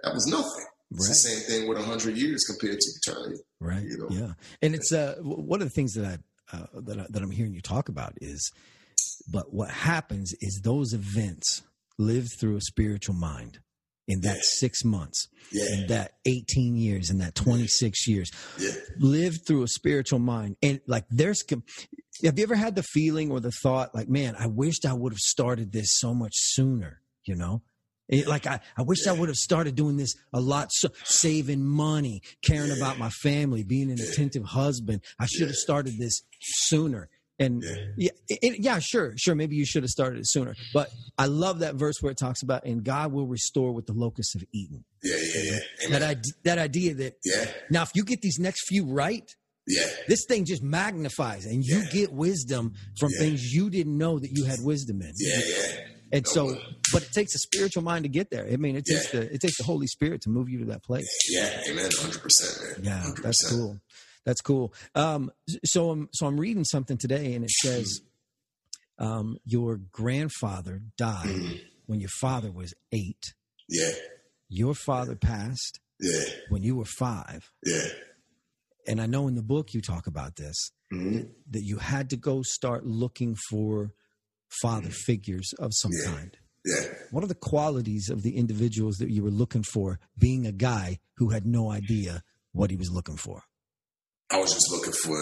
that was nothing. It's the same thing with 100 years compared to eternity. Right. You know? Yeah. And it's one of the things that that I'm hearing you talk about is, but what happens is those events live through a spiritual mind in that 6 months, in that 18 years, in that 26 years, live through a spiritual mind. And like have you ever had the feeling or the thought like, man, I wished I would have started this so much sooner, you know? I wish I would have started doing this a lot, saving money, caring about my family, being an attentive husband. I should have started this sooner. And sure. Maybe you should have started it sooner. But I love that verse where it talks about, and God will restore what the locusts have eaten. Amen. That idea that now, if you get these next few right, this thing just magnifies, and you get wisdom from things you didn't know that you had wisdom in. And so, but it takes a spiritual mind to get there. I mean, it takes the Holy Spirit to move you to that place. Yeah, amen, 100%, man. Yeah, 100%. That's cool. That's cool. So I'm reading something today, and it says your grandfather died when your father was 8. Yeah. Your father passed when you were 5. Yeah. And I know in the book you talk about this, that you had to go start looking for father figures of some kind. Yeah. What are the qualities of the individuals that you were looking for, being a guy who had no idea what he was looking for? I was just looking for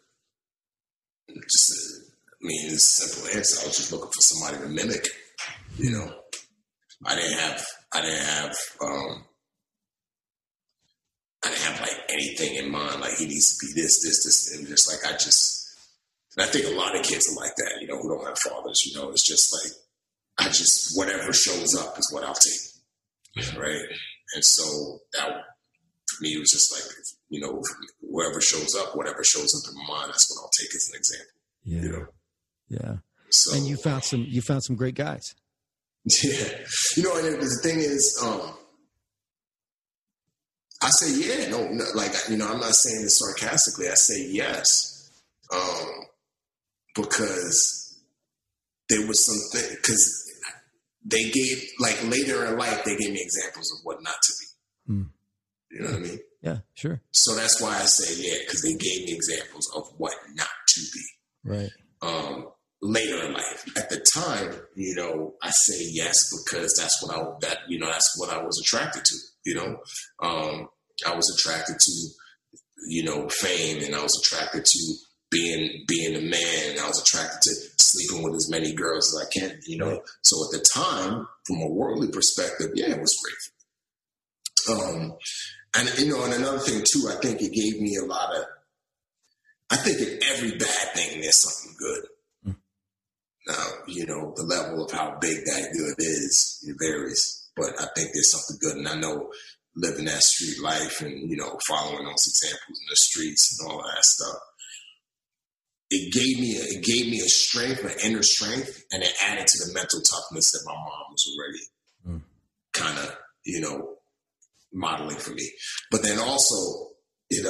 it's a simple answer. I was just looking for somebody to mimic, you know. I didn't have like anything in mind, like he needs to be this, and just like and I think a lot of kids are like that, you know, who don't have fathers, you know. It's just like, whatever shows up is what I'll take, right? And so that, for me, it was just like, you know, whatever shows up in my mind, that's what I'll take as an example. Yeah. You know? Yeah. So, and you found some great guys. Yeah. You know, and the thing is, I say, no, like, you know, I'm not saying this sarcastically. I say yes. Because there was something, because they gave, like, later in life, they gave me examples of what not to be. You know what I mean? Yeah, sure. So that's why I say, because they gave me examples of what not to be. Right. Later in life. At the time, you know, I say yes because that's what I was attracted to, you know. I was attracted to, you know, fame, and I was attracted to being a man, and I was attracted to sleeping with as many girls as I can, you know. Right. So at the time, from a worldly perspective, it was great. And, you know, and another thing too, I think it gave me I think in every bad thing, there's something good. Now, you know, the level of how big that good is, it varies, but I think there's something good. And I know living that street life and, you know, following those examples in the streets and all that stuff, it gave me a strength, an inner strength, and it added to the mental toughness that my mom was already kind of, you know, modeling for me. But then also it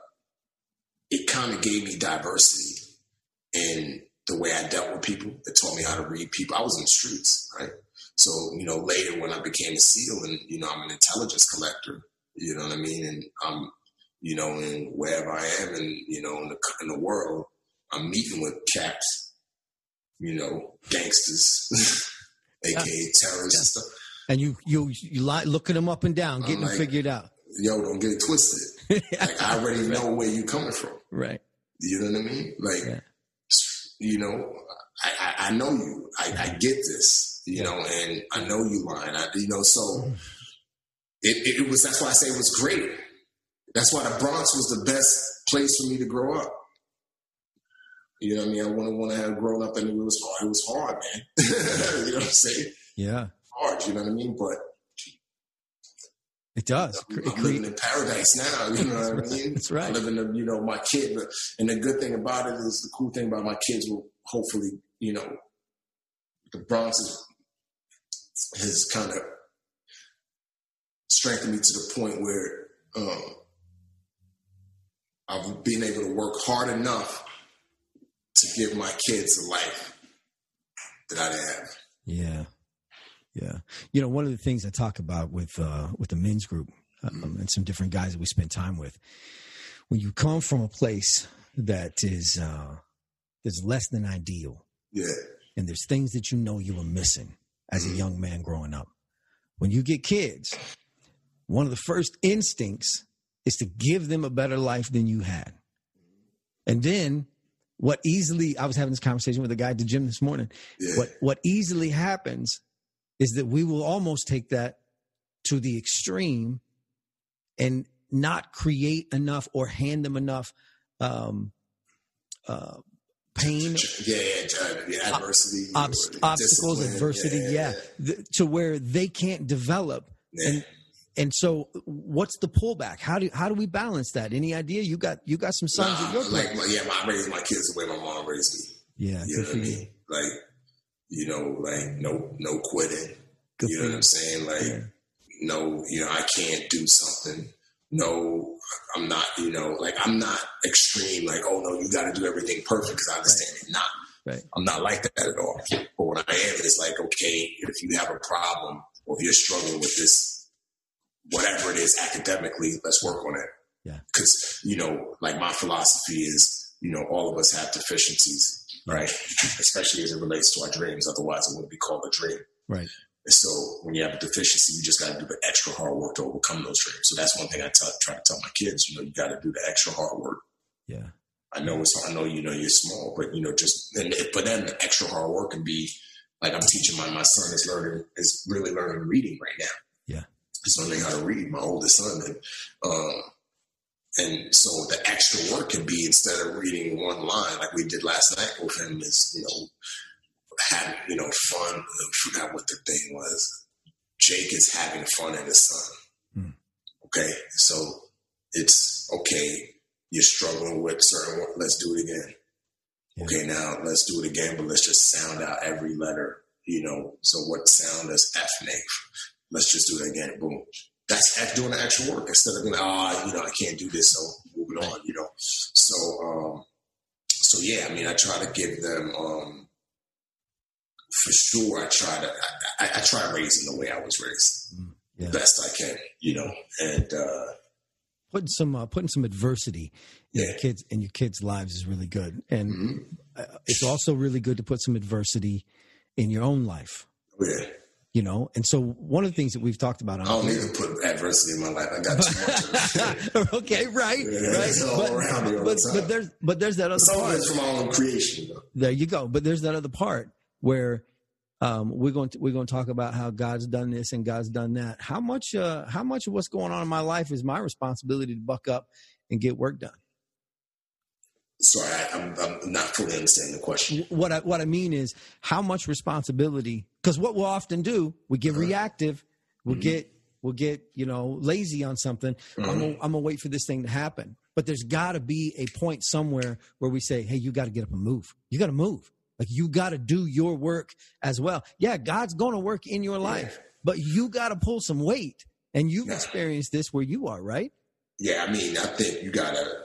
kind of gave me diversity in the way I dealt with people. It taught me how to read people. I was in the streets, right? So, you know, later when I became a SEAL and, you know, I'm an intelligence collector, you know what I mean? And I'm, you know, in wherever I am and, you know, in the world, I'm meeting with cats, you know, gangsters, aka terrorists and stuff. And you looking them up and down, getting them figured out. Yo, don't get it twisted. Like, I already know where you're coming from. Right. You know what I mean? Like, you know, I know you. I get this, you know, and I know you lying. You know, so it was, that's why I say it was great. That's why the Bronx was the best place for me to grow up. You know what I mean? I wouldn't want to have grown up and it was hard, man. You know what I'm saying? Yeah. Hard, you know what I mean? But it does. I'm living in paradise now, you know what I mean? That's right. I live in you know, my kid, and the good thing about it is, the cool thing about my kids will hopefully, you know, the Bronx has kind of strengthened me to the point where I've been able to work hard enough to give my kids a life that I didn't have. Yeah. Yeah. You know, one of the things I talk about with the men's group and some different guys that we spend time with, when you come from a place that is less than ideal, and there's things that you know you were missing as a young man growing up, when you get kids, one of the first instincts is to give them a better life than you had. And then I was having this conversation with a guy at the gym this morning. Yeah. What easily happens is that we will almost take that to the extreme and not create enough or hand them enough pain, adversity, obstacles, adversity, to where they can't develop. Yeah. And so, what's the pullback? How do we balance that? Any idea? You got some sons at your place. I raised my kids the way my mom raised me. Yeah, you know what I mean. Like, you know, like no quitting. Good, you know what I'm saying? Like, no, you know, I can't do something. No, I'm not. You know, like I'm not extreme. Like, oh no, you got to do everything perfect, because I understand it. Not. Right. I'm not like that at all. But what I am is like, okay, if you have a problem or if you're struggling with this, whatever it is academically, let's work on it. Yeah. Because, you know, like my philosophy is, you know, all of us have deficiencies, right? Especially as it relates to our dreams. Otherwise, it wouldn't be called a dream. Right. And so when you have a deficiency, you just got to do the extra hard work to overcome those dreams. So that's one thing I try to tell my kids, you know, you got to do the extra hard work. Yeah. I know it's hard. I know, you know, you're small, but, you know, but then the extra hard work can be like, I'm teaching my son is really learning reading right now. Yeah. He's learning how to read, my oldest son. And so the extra work can be, instead of reading one line like we did last night with him, is, you know, having, you know, fun. I forgot what the thing was. Jake is having fun in his son. Okay. So it's okay. You're struggling with certain work. Let's do it again. Yeah. Okay. Now let's do it again, but let's just sound out every letter, you know. So what sound does F make? Let's just do it again. Boom. That's doing the actual work instead of being like, you know, I can't do this, so moving on, you know. So yeah, I mean, I try to give them, for sure, I try to raise them the way I was raised, the best I can, you know, and putting some adversity in your kids' lives is really good, and it's also really good to put some adversity in your own life. Yeah. You know, and so one of the things that we've talked about. I don't even put adversity in my life. I got too much of it. Okay, right. It's all around me all the time. But there's that other part. Some of it's from our own creation, though. There you go. But there's that other part where we're going to talk about how God's done this and God's done that. How much of what's going on in my life is my responsibility to buck up and get work done? Sorry, I'm not fully understanding the question. What I mean is, how much responsibility? Because what we'll often do, we get reactive, we'll get you know, lazy on something. I'm gonna wait for this thing to happen. But there's got to be a point somewhere where we say, hey, you got to get up and move. You got to move. Like, you got to do your work as well. Yeah, God's going to work in your life, but you got to pull some weight. And you've experienced this where you are, right? Yeah, I mean, I think you got to.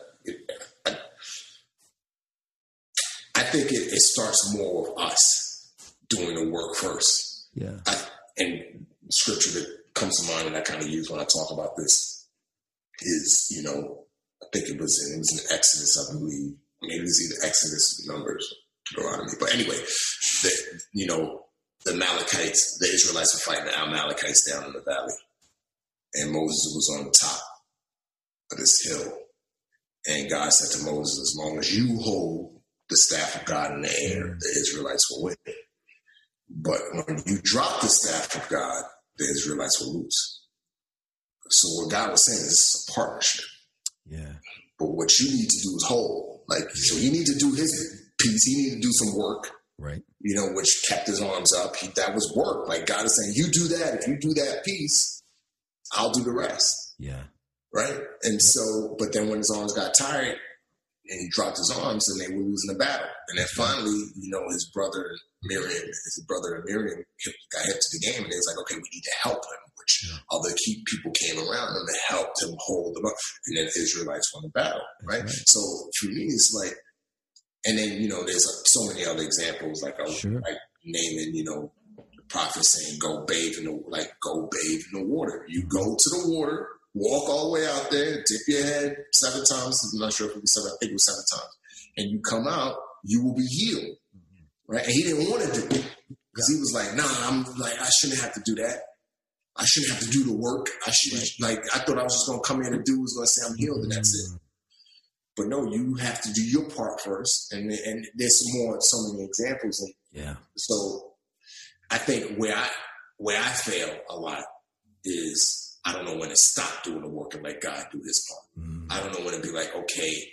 I think it starts more with us doing the work first. Yeah. And scripture that comes to mind and I kind of use when I talk about this is, you know, I think it was in Exodus, I believe. Maybe it was either Exodus, Numbers, Deuteronomy. But anyway, you know, the Amalekites, the Israelites were fighting the Amalekites down in the valley. And Moses was on top of this hill. And God said to Moses, as long as you hold the staff of God in the air, the Israelites will win. But when you drop the staff of God, the Israelites will lose. So what God was saying is, this is a partnership. Yeah. But what you need to do is hold. Like, so he needed to do his piece. He needed to do some work. Right. You know, which kept his arms up. That was work. Like, God is saying, you do that. If you do that piece, I'll do the rest. Yeah. Right. And so, but then when his arms got tired, and he dropped his arms, and they were losing the battle. And then finally, you know, his brother and Miriam got hit to the game, and they was like, okay, we need to help him, which other key people came around and they helped him hold him up. And then the Israelites won the battle, right? So for me, it's like, and then, you know, there's so many other examples, like like naming, you know, the prophet saying, go bathe in the water. You go to the water, walk all the way out there, dip your head 7 times. I'm not sure if it was 7. I think it was 7 times. And you come out, you will be healed. Right? And he didn't want to do it because he was like, nah, I shouldn't have to do that. I shouldn't have to do the work. I thought I was just going to come in and was going to say I'm healed and that's it. But no, you have to do your part first. And there's so many examples. And so I think where I fail a lot is I don't know when to stop doing the work and let God do his part. I don't know when to be like, okay,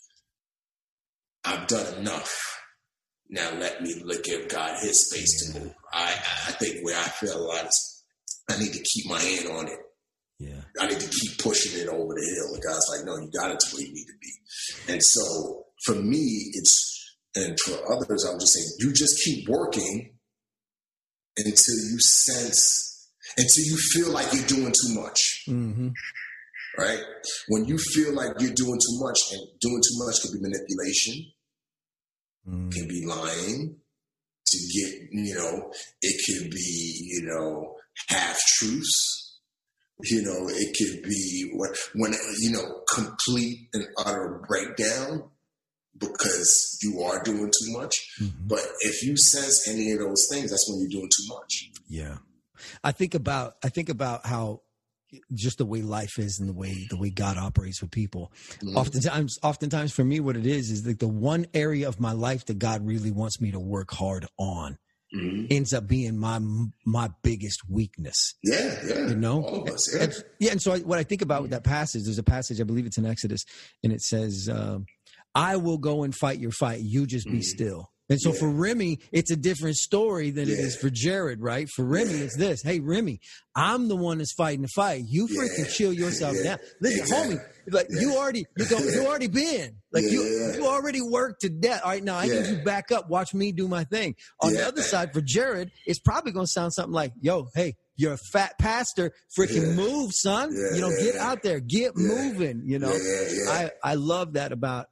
I've done enough. Now let me give God his space to move. I think where I fail a lot is I need to keep my hand on it. Yeah. I need to keep pushing it over the hill. And God's like, no, you got it to where you need to be. And so for me, and for others, I would just say, you just keep working until you feel like you're doing too much. Mm-hmm. Right? When you feel like you're doing too much, and doing too much could be manipulation, can be lying to get, it could be, half truths. It could be when complete and utter breakdown because you are doing too much. Mm-hmm. But if you sense any of those things, that's when you're doing too much. Yeah. I think about how just the way life is and the way God operates with people. Mm-hmm. Oftentimes for me, what it is like the one area of my life that God really wants me to work hard on ends up being my biggest weakness. Yeah. All of us, and so what I think about with that passage, there's a passage, I believe it's in Exodus, and it says, I will go and fight your fight. You just be still. And so for Remy, it's a different story than it is for Jared, right? For Remy, it's this. Hey, Remy, I'm the one that's fighting the fight. You freaking chill yourself down. Listen, homie, like you already been. Like you already worked to death. All right, now I need you back up. Watch me do my thing. On the other side, for Jared, it's probably going to sound something like, yo, hey, you're a fat pastor. Freaking move, son. Get out there. Get moving, I love that about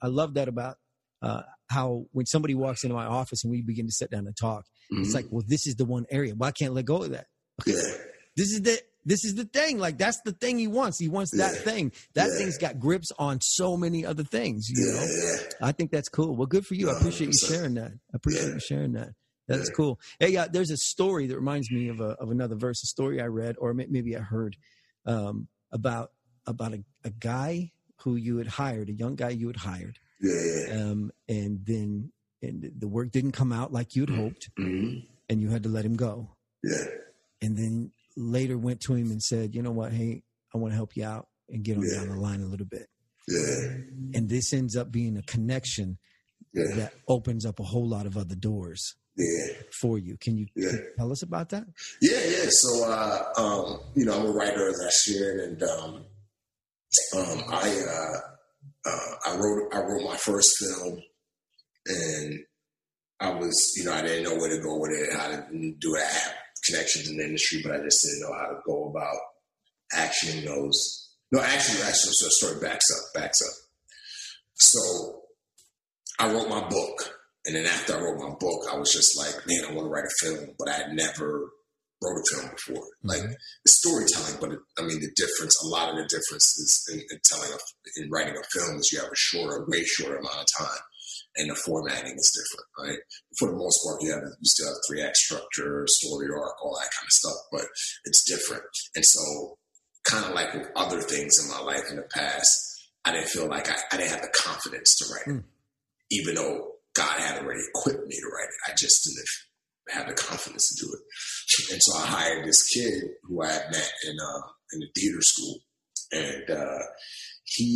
how when somebody walks into my office and we begin to sit down and talk, it's like, well, this is the one area. Well, I can't let go of that. Okay. Yeah. This is the thing. Like, that's the thing he wants. He wants that thing. That thing's got grips on so many other things, Yeah. I think that's cool. Well, good for you. I appreciate you sharing that. That's cool. Hey, there's a story that reminds me of another verse, a story I read, or maybe I heard, about a guy who you had hired, a young guy you had hired. Yeah. And the work didn't come out like you'd hoped, and you had to let him go. Yeah. And then later went to him and said, you know what? Hey, I want to help you out and get him down the line a little bit. Yeah. And this ends up being a connection that opens up a whole lot of other doors. For you. Can you tell us about that? Yeah. So, I'm a writer, as I shared, and I wrote my first film, and I was, I didn't know where to go with it, how to do it. I have connections in the industry, but I just didn't know how to go about actioning those. No, actually, so the story backs up. So I wrote my book, and then after I wrote my book, I was just like, man, I want to write a film, but I had never wrote a film before. Like, the storytelling, but a lot of the difference is in writing a film is you have a way shorter amount of time, and the formatting is different, right? For the most part, you still have 3-act structure, story arc, all that kind of stuff, but it's different. And so, kind of like with other things in my life in the past, I didn't feel like I didn't have the confidence to write it, even though God had already equipped me to write it. I just didn't have the confidence to do it. And so I hired this kid who I had met in the theater school, and he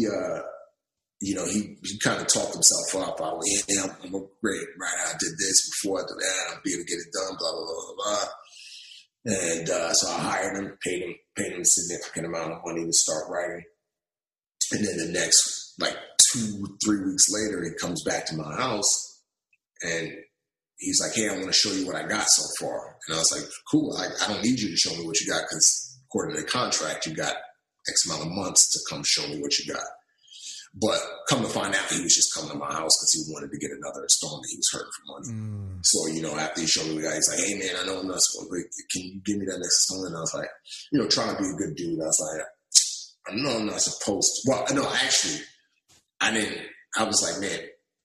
kind of talked himself up. I'm a great writer. I did this before, I did that. I'll be able to get it done, blah, blah, blah, blah. And so I hired him, paid him a significant amount of money to start writing. And then the next, 2-3 weeks later, he comes back to my house, and he's like, hey, I want to show you what I got so far. And I was like, cool. I don't need you to show me what you got, because according to the contract, you got X amount of months to come show me what you got. But come to find out, he was just coming to my house because he wanted to get another installment. He was hurting for money. So, you know, after he showed me the guy, he's like, hey, man, I know I'm not supposed to, can you give me that next installment? And I was like, you know, trying to be a good dude. I was like, I know I'm not supposed to. Well, no, actually, I didn't. I was like, man,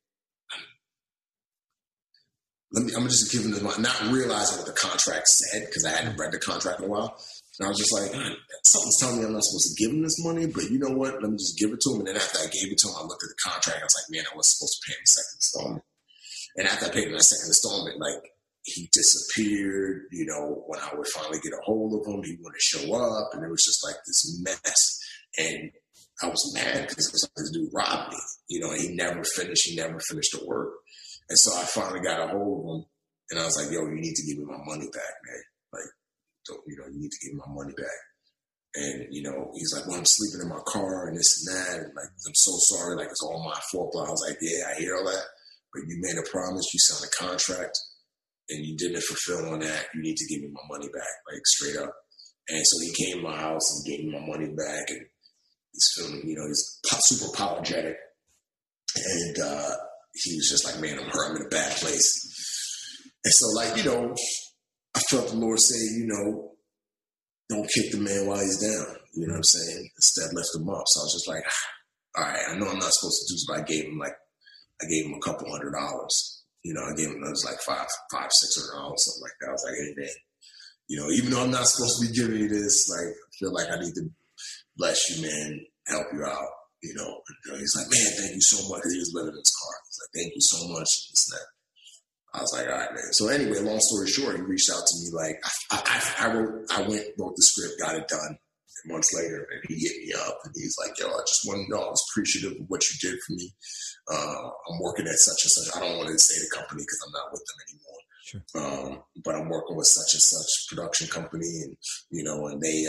I'm just giving them, not realizing what the contract said because I hadn't read the contract in a while. And I was just like, something's telling me I'm not supposed to give him this money, but you know what? Let me just give it to him. And then after I gave it to him, I looked at the contract. I was like, man, I was supposed to pay him the second installment. And after I paid him that second installment, like, he disappeared. You know, when I would finally get a hold of him, he wouldn't show up. And it was just like this mess. And I was mad because it was like, this dude robbed me. You know, he never finished the work. And so I finally got a hold of him. And I was like, yo, you need to give me my money back, man. Like, you know, you need to give me my money back. And, you know, he's like, well, I'm sleeping in my car and this and that. And like, I'm so sorry. Like, it's all my fault. But I was like, yeah, I hear all that. But you made a promise. You signed a contract and you didn't fulfill on that. You need to give me my money back, like straight up. And so he came to my house and gave me my money back. And he's feeling, you know, he's super apologetic. And he was just like, man, I'm hurt. I'm in a bad place. And so, like, you know, I felt the Lord say, you know, don't kick the man while he's down. You know what I'm saying? Instead, lift him up. So I was just like, all right, I know I'm not supposed to do this, but I gave him a couple $100. You know, I gave him, it was like $500, $600, something like that. I was like, hey, man, you know, even though I'm not supposed to be giving you this, like, I feel like I need to bless you, man, help you out. You know, and he's like, man, thank you so much. He was living in his car. He's like, thank you so much. This and that. I was like, all right, man. So anyway, long story short, he reached out to me. Like, I wrote the script, got it done. And months later, and he hit me up, and he's like, yo, I just want to know, I was appreciative of what you did for me. I'm working at such and such. I don't want to say the company because I'm not with them anymore. Sure. But I'm working with such and such production company, and you know, and they,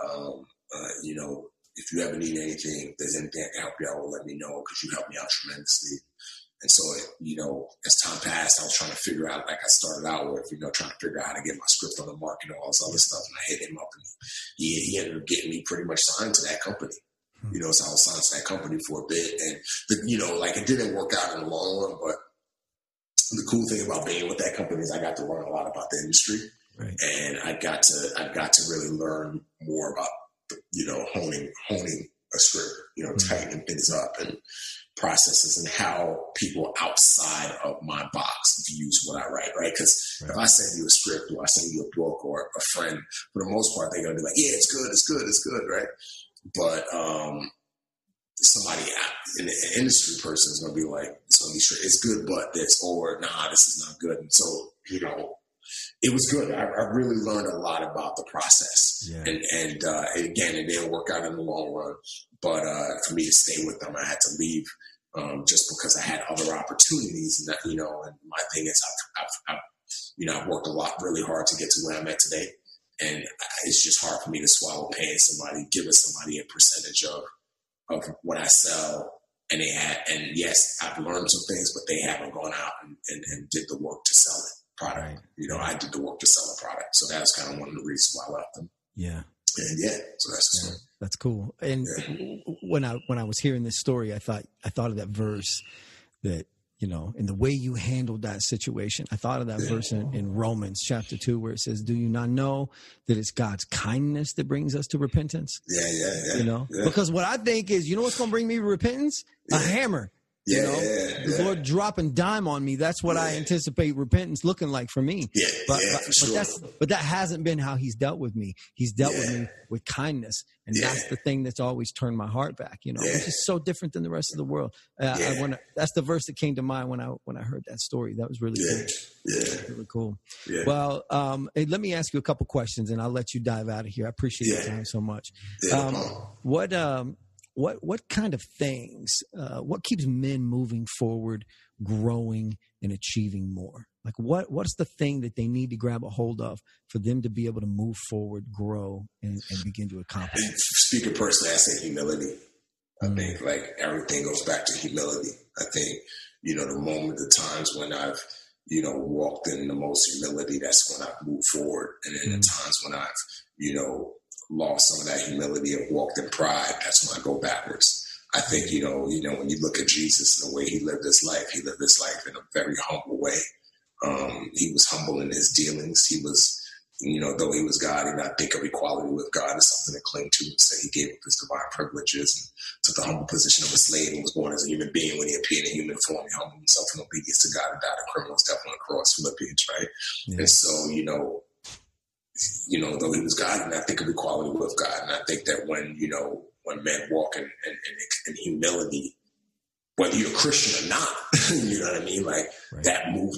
you know, if you ever need anything, if there's anything I can help you out, let me know because you helped me out tremendously. And so, you know, as time passed, I was trying to figure out, like I started out with, you know, trying to figure out how to get my script on the market and all this other stuff. And I hit him up, and he ended up getting me pretty much signed to that company. You know, so I was signed to that company for a bit. And, you know, like it didn't work out in the long run, but the cool thing about being with that company is I got to learn a lot about the industry. Right. And I got to really learn more about, you know, honing a script, you know, tightening things up and processes and how people outside of my box views what I write, right? Because if I send you a script or I send you a book or a friend, for the most part, they're going to be like, yeah, it's good, right? But somebody in the industry person is going to be like, it's going to be straight, it's good, but this, or nah, this is not good. And so, you know, it was good. I really learned a lot about the process. Yeah. And again, it didn't work out in the long run. But for me to stay with them, I had to leave just because I had other opportunities. And that, you know, and my thing is, I've worked really hard to get to where I'm at today. And it's just hard for me to swallow paying somebody, giving somebody a percentage of what I sell. And yes, I've learned some things, but they haven't gone out and did the work to sell it. Product. Right. You know, I did the work to sell a product. So that's kind of one of the reasons why I left them. Yeah. And so that's the story. That's cool. And when I was hearing this story, I thought of that verse that, you know, in the way you handled that situation. I thought of that verse in Romans chapter 2 where it says, do you not know that it's God's kindness that brings us to repentance? Yeah. You know, because what I think is, you know what's going to bring me to repentance? A hammer. You know, the Lord dropping dime on me. That's what I anticipate repentance looking like for me. But that hasn't been how he's dealt with me. He's dealt with me with kindness. And that's the thing that's always turned my heart back, you know, which is so different than the rest of the world. That's the verse that came to mind when I heard that story. That was really good. Really cool. Yeah. Well, hey, let me ask you a couple questions and I'll let you dive out of here. I appreciate your time so much. What kind of things, what keeps men moving forward, growing, and achieving more? Like what's the thing that they need to grab a hold of for them to be able to move forward, grow, and begin to accomplish? Speaking personally, I say humility. I think like everything goes back to humility. I think, you know, the times when I've, you know, walked in the most humility, that's when I've moved forward. And then the times when I've, you know, lost some of that humility and walked in pride, that's when I go backwards. I think, when you look at Jesus and the way he lived his life in a very humble way. He was humble in his dealings. He was, though he was God, and I think of equality with God as something to cling to. So he gave up his divine privileges and took the humble position of a slave and was born as a human being. When he appeared in human form, he humbled himself in obedience to God and died a criminal's death on the cross, Philippians, right? Yeah. And so, though he was God, and I think of equality with God. And I think that when men walk in humility, whether you're a Christian or not, you know what I mean? Like right. that moves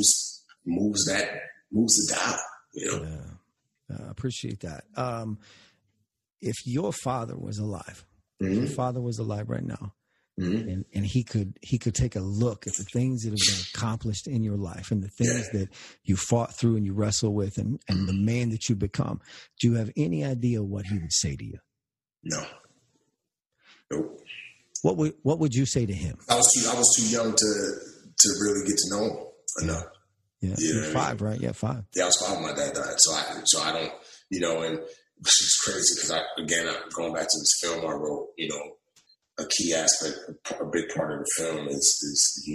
the dial, Yeah. I appreciate that. If your father was alive, mm-hmm. if your father was alive right now, mm-hmm. and he could take a look at the things that have been accomplished in your life and the things that you fought through and you wrestle with and the man that you become, do you have any idea what he would say to you? No. Nope. What would you say to him? I was too young to really get to know him enough. Yeah, you're 5, right? Yeah, 5. Yeah, I was 5 when my dad died, so I don't, and it's crazy because going back to this film I wrote, a key aspect, a big part of the film is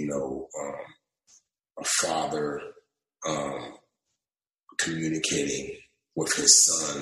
a father communicating with his son,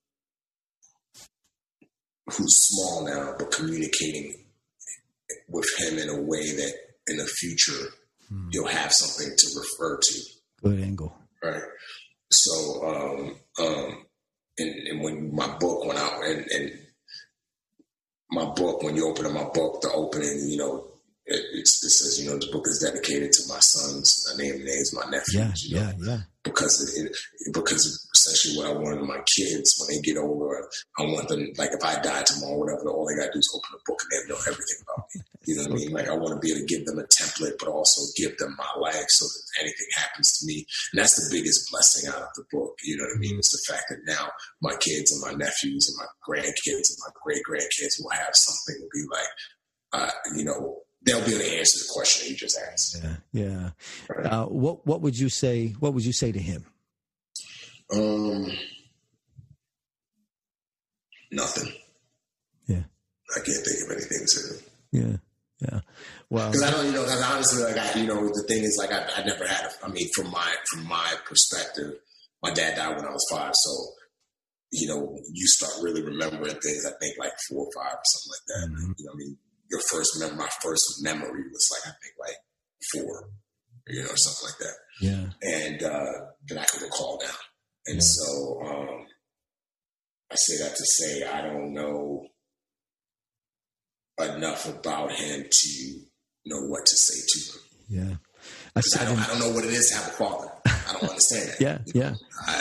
who's small now, but communicating with him in a way that in the future you'll have something to refer to. Good angle. Right. So, and when my book went out and my book, when you open up my book, the opening, it says, the book is dedicated to my sons. I named names, my nephews. Yeah. Because essentially what I wanted my kids when they get older, I want them, like if I die tomorrow, whatever, all they got to do is open a book and they know everything about me. You know what I mean? Like I want to be able to give them a template, but also give them my life so that if anything happens to me. And that's the biggest blessing out of the book. You know what I mean? It's the fact that now my kids and my nephews and my grandkids and my great-grandkids will have something to be like, they'll be able to answer the question you just asked. Yeah. Right. What would you say? What would you say to him? Nothing. Yeah. I can't think of anything to say. Yeah. Well, because I don't, because honestly, the thing is, like, I never had. From my perspective, my dad died when I was 5, so you start really remembering things. I think like 4 or 5 or something like that. Mm-hmm. My first memory was like, I think like 4, or something like that. Yeah. And that I can recall now. And so I say that to say I don't know enough about him to know what to say to him. Yeah. I don't know what it is to have a father. I don't understand that. Yeah.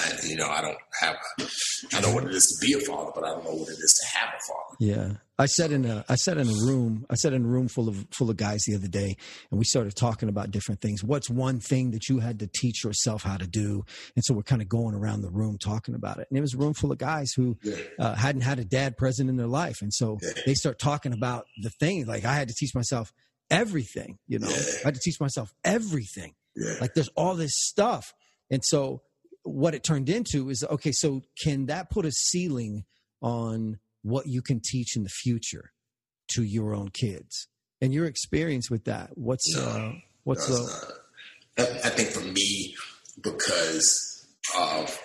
I know what it is to be a father, but I don't know what it is to have a father. Yeah. I sat in a room full of guys the other day, and we started talking about different things. What's one thing that you had to teach yourself how to do? And so we're kind of going around the room talking about it. And it was a room full of guys who hadn't had a dad present in their life. And so they start talking about the thing. Like I had to teach myself everything, I had to teach myself everything. Yeah. Like there's all this stuff. And so what it turned into is, okay, so can that put a ceiling on what you can teach in the future to your own kids and your experience with that? I think for me, because of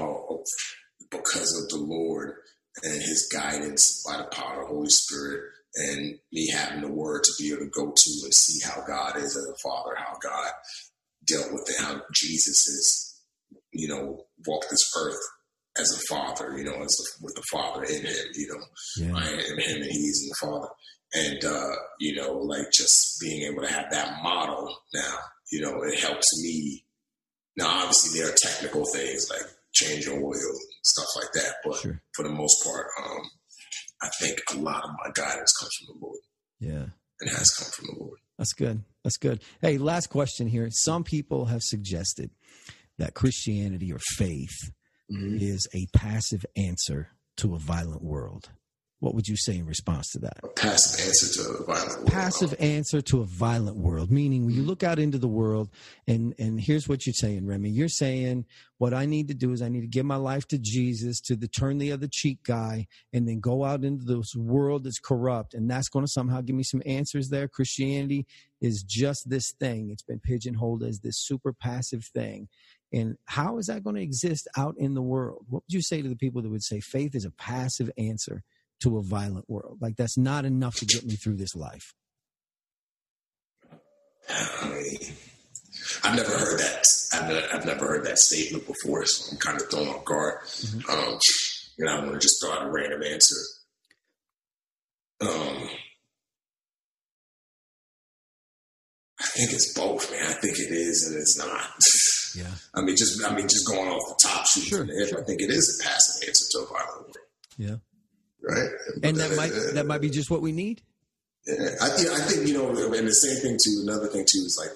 the Lord and his guidance by the power of the Holy Spirit, and me having the word to be able to go to and see how God is as a father, how God dealt with it, how Jesus is, walked this earth as a father, with the Father in him, I am him and he's in the Father. And, like just being able to have that model now, it helps me. Now, obviously there are technical things like change oil and stuff like that. But for the most part, I think a lot of my guidance comes from the Lord. Yeah. It has come from the Lord. That's good. Hey, last question here. Some people have suggested that Christianity or faith is a passive answer to a violent world. What would you say in response to that? A passive answer to a violent world. Passive answer to a violent world, meaning when you look out into the world, and here's what you're saying, Remy. You're saying what I need to do is I need to give my life to Jesus, to the turn the other cheek guy, and then go out into this world that's corrupt, and that's going to somehow give me some answers there. Christianity is just this thing. It's been pigeonholed as this super passive thing. And how is that going to exist out in the world? What would you say to the people that would say faith is a passive answer to a violent world? Like, that's not enough to get me through this life. I've never heard that. I've never heard that statement before, so I'm kind of thrown off guard. Mm-hmm. I want to just throw out a random answer. I think it's both, man. I think it is and it's not. Yeah. I mean, just going off the top, shooting from the hip. Sure. I think it is a passive answer to a violent world. Yeah. Right. And that might be just what we need. Yeah. I think, and the same thing too, another thing too is like,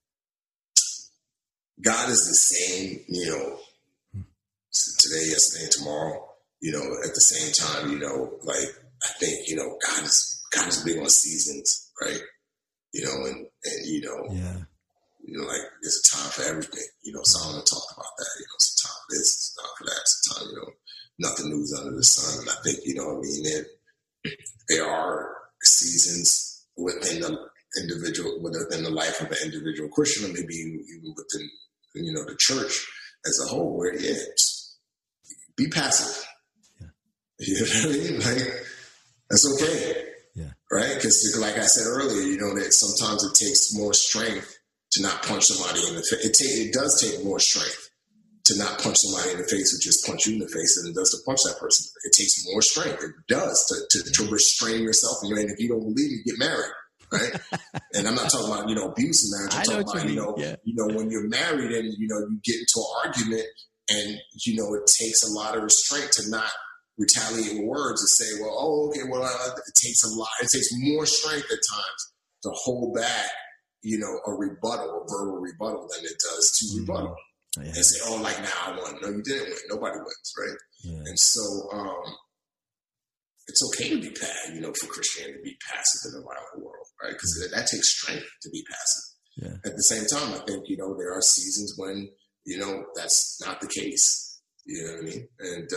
God is the same, today, yesterday, and tomorrow, at the same time, like, I think, God is big on seasons, right? And like, there's a time for everything. Solomon talked about that. It's a time for this, it's a time for that, it's a time, nothing new is under the sun. And I think, there are seasons within the individual, within the life of an individual Christian, or maybe even within, the church as a whole, where, be passive. Yeah. You know what I mean? Like, that's okay. Yeah. Right? Because like I said earlier, that sometimes it takes more strength to not punch somebody in the face. It does take more strength to not punch somebody in the face or just punch you in the face than it does to punch that person. It takes more strength. It does to restrain yourself. And if you don't believe me, get married. Right. And I'm not talking about, abuse in marriage. I'm talking about, when you're married and, you get into an argument and, it takes a lot of restraint to not retaliate with words and say, it takes a lot. It takes more strength at times to hold back, a rebuttal, a verbal rebuttal than it does to rebuttal. Yeah. And say, I won. No, you didn't win. Nobody wins. Right. Yeah. And so, it's okay to be for Christianity to be passive in a violent world, right? Because that takes strength to be passive. Yeah. At the same time, I think, there are seasons when, that's not the case. You know what I mean? And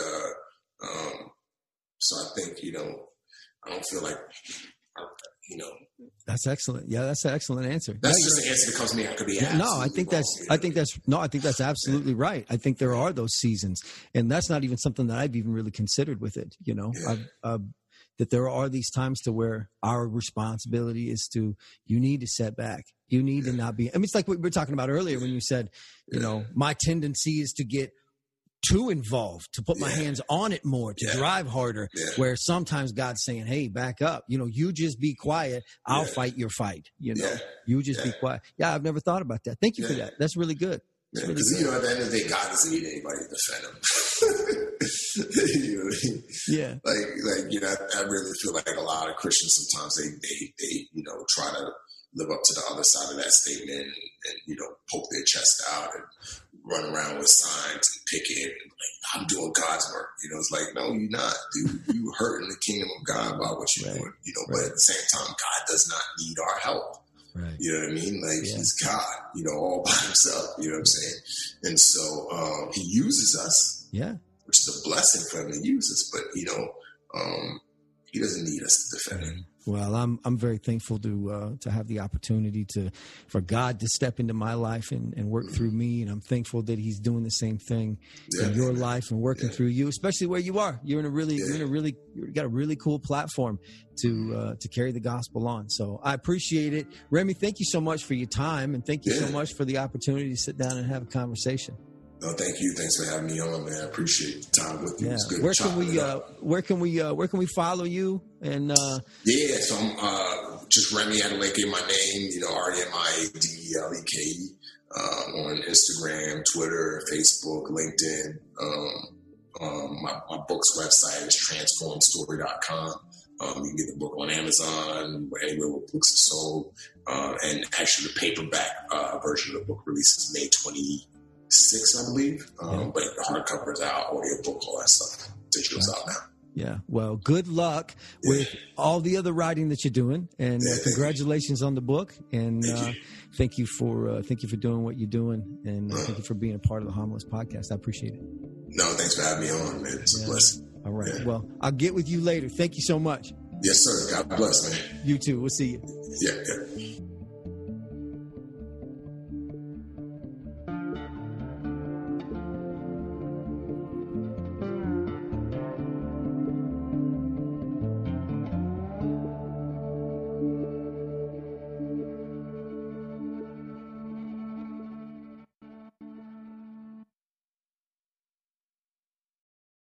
so I think, I don't feel like, That's excellent. Yeah, that's an excellent answer. That's just an answer that comes to me. I could be asked. I think that's absolutely right. I think there are those seasons, and that's not even something that I've even really considered with it. That there are these times to where our responsibility is you need to set back. You need to not be. I mean, it's like what we were talking about earlier when you said, my tendency is to get too involved, to put my hands on it more, to drive harder, where sometimes God's saying, hey, back up. You just be quiet. I'll fight your fight. You just be quiet. Yeah, I've never thought about that. Thank you for that. That's really good. Because, at the end of the day, God doesn't need anybody to defend him. You know what I mean? Yeah. I really feel like a lot of Christians sometimes they try to live up to the other side of that statement and poke their chest out and run around with signs and picket and I'm doing God's work. It's like, no, you're not, dude. You hurting the kingdom of God by what you're doing. But at the same time, God does not need our help. Right. You know what I mean? He's God, all by himself. You know what I'm saying? And so he uses us. Yeah. Which is a blessing for him to use us, but he doesn't need us to defend him. Well, I'm very thankful to have the opportunity for God to step into my life and work through me, and I'm thankful that He's doing the same thing in your life and working through you, especially where you are. You got a really cool platform to carry the gospel on. So I appreciate it, Remy. Thank you so much for your time, and thank you so much for the opportunity to sit down and have a conversation. No, thank you. Thanks for having me on, man. I appreciate the time with you. Yeah. It's good. Where can we follow you? And so I'm just Remy Adeleke, my name. REMIADELEKE on Instagram, Twitter, Facebook, LinkedIn. My book's website is transformedstory.com. You can get the book on Amazon, anywhere where books are sold. And actually, the paperback version of the book releases May 26th, I believe. But the hardcover is out, audio book, all that stuff. Digital's out now. Yeah. Well, good luck with all the other writing that you're doing, and congratulations on the book. And thank you for doing what you're doing, and thank you for being a part of the Homilist podcast. I appreciate it. No, thanks for having me on, man. It's a blessing. All right. Yeah. Well, I'll get with you later. Thank you so much. Yes, sir. God bless, man. You too. We'll see you. Yeah.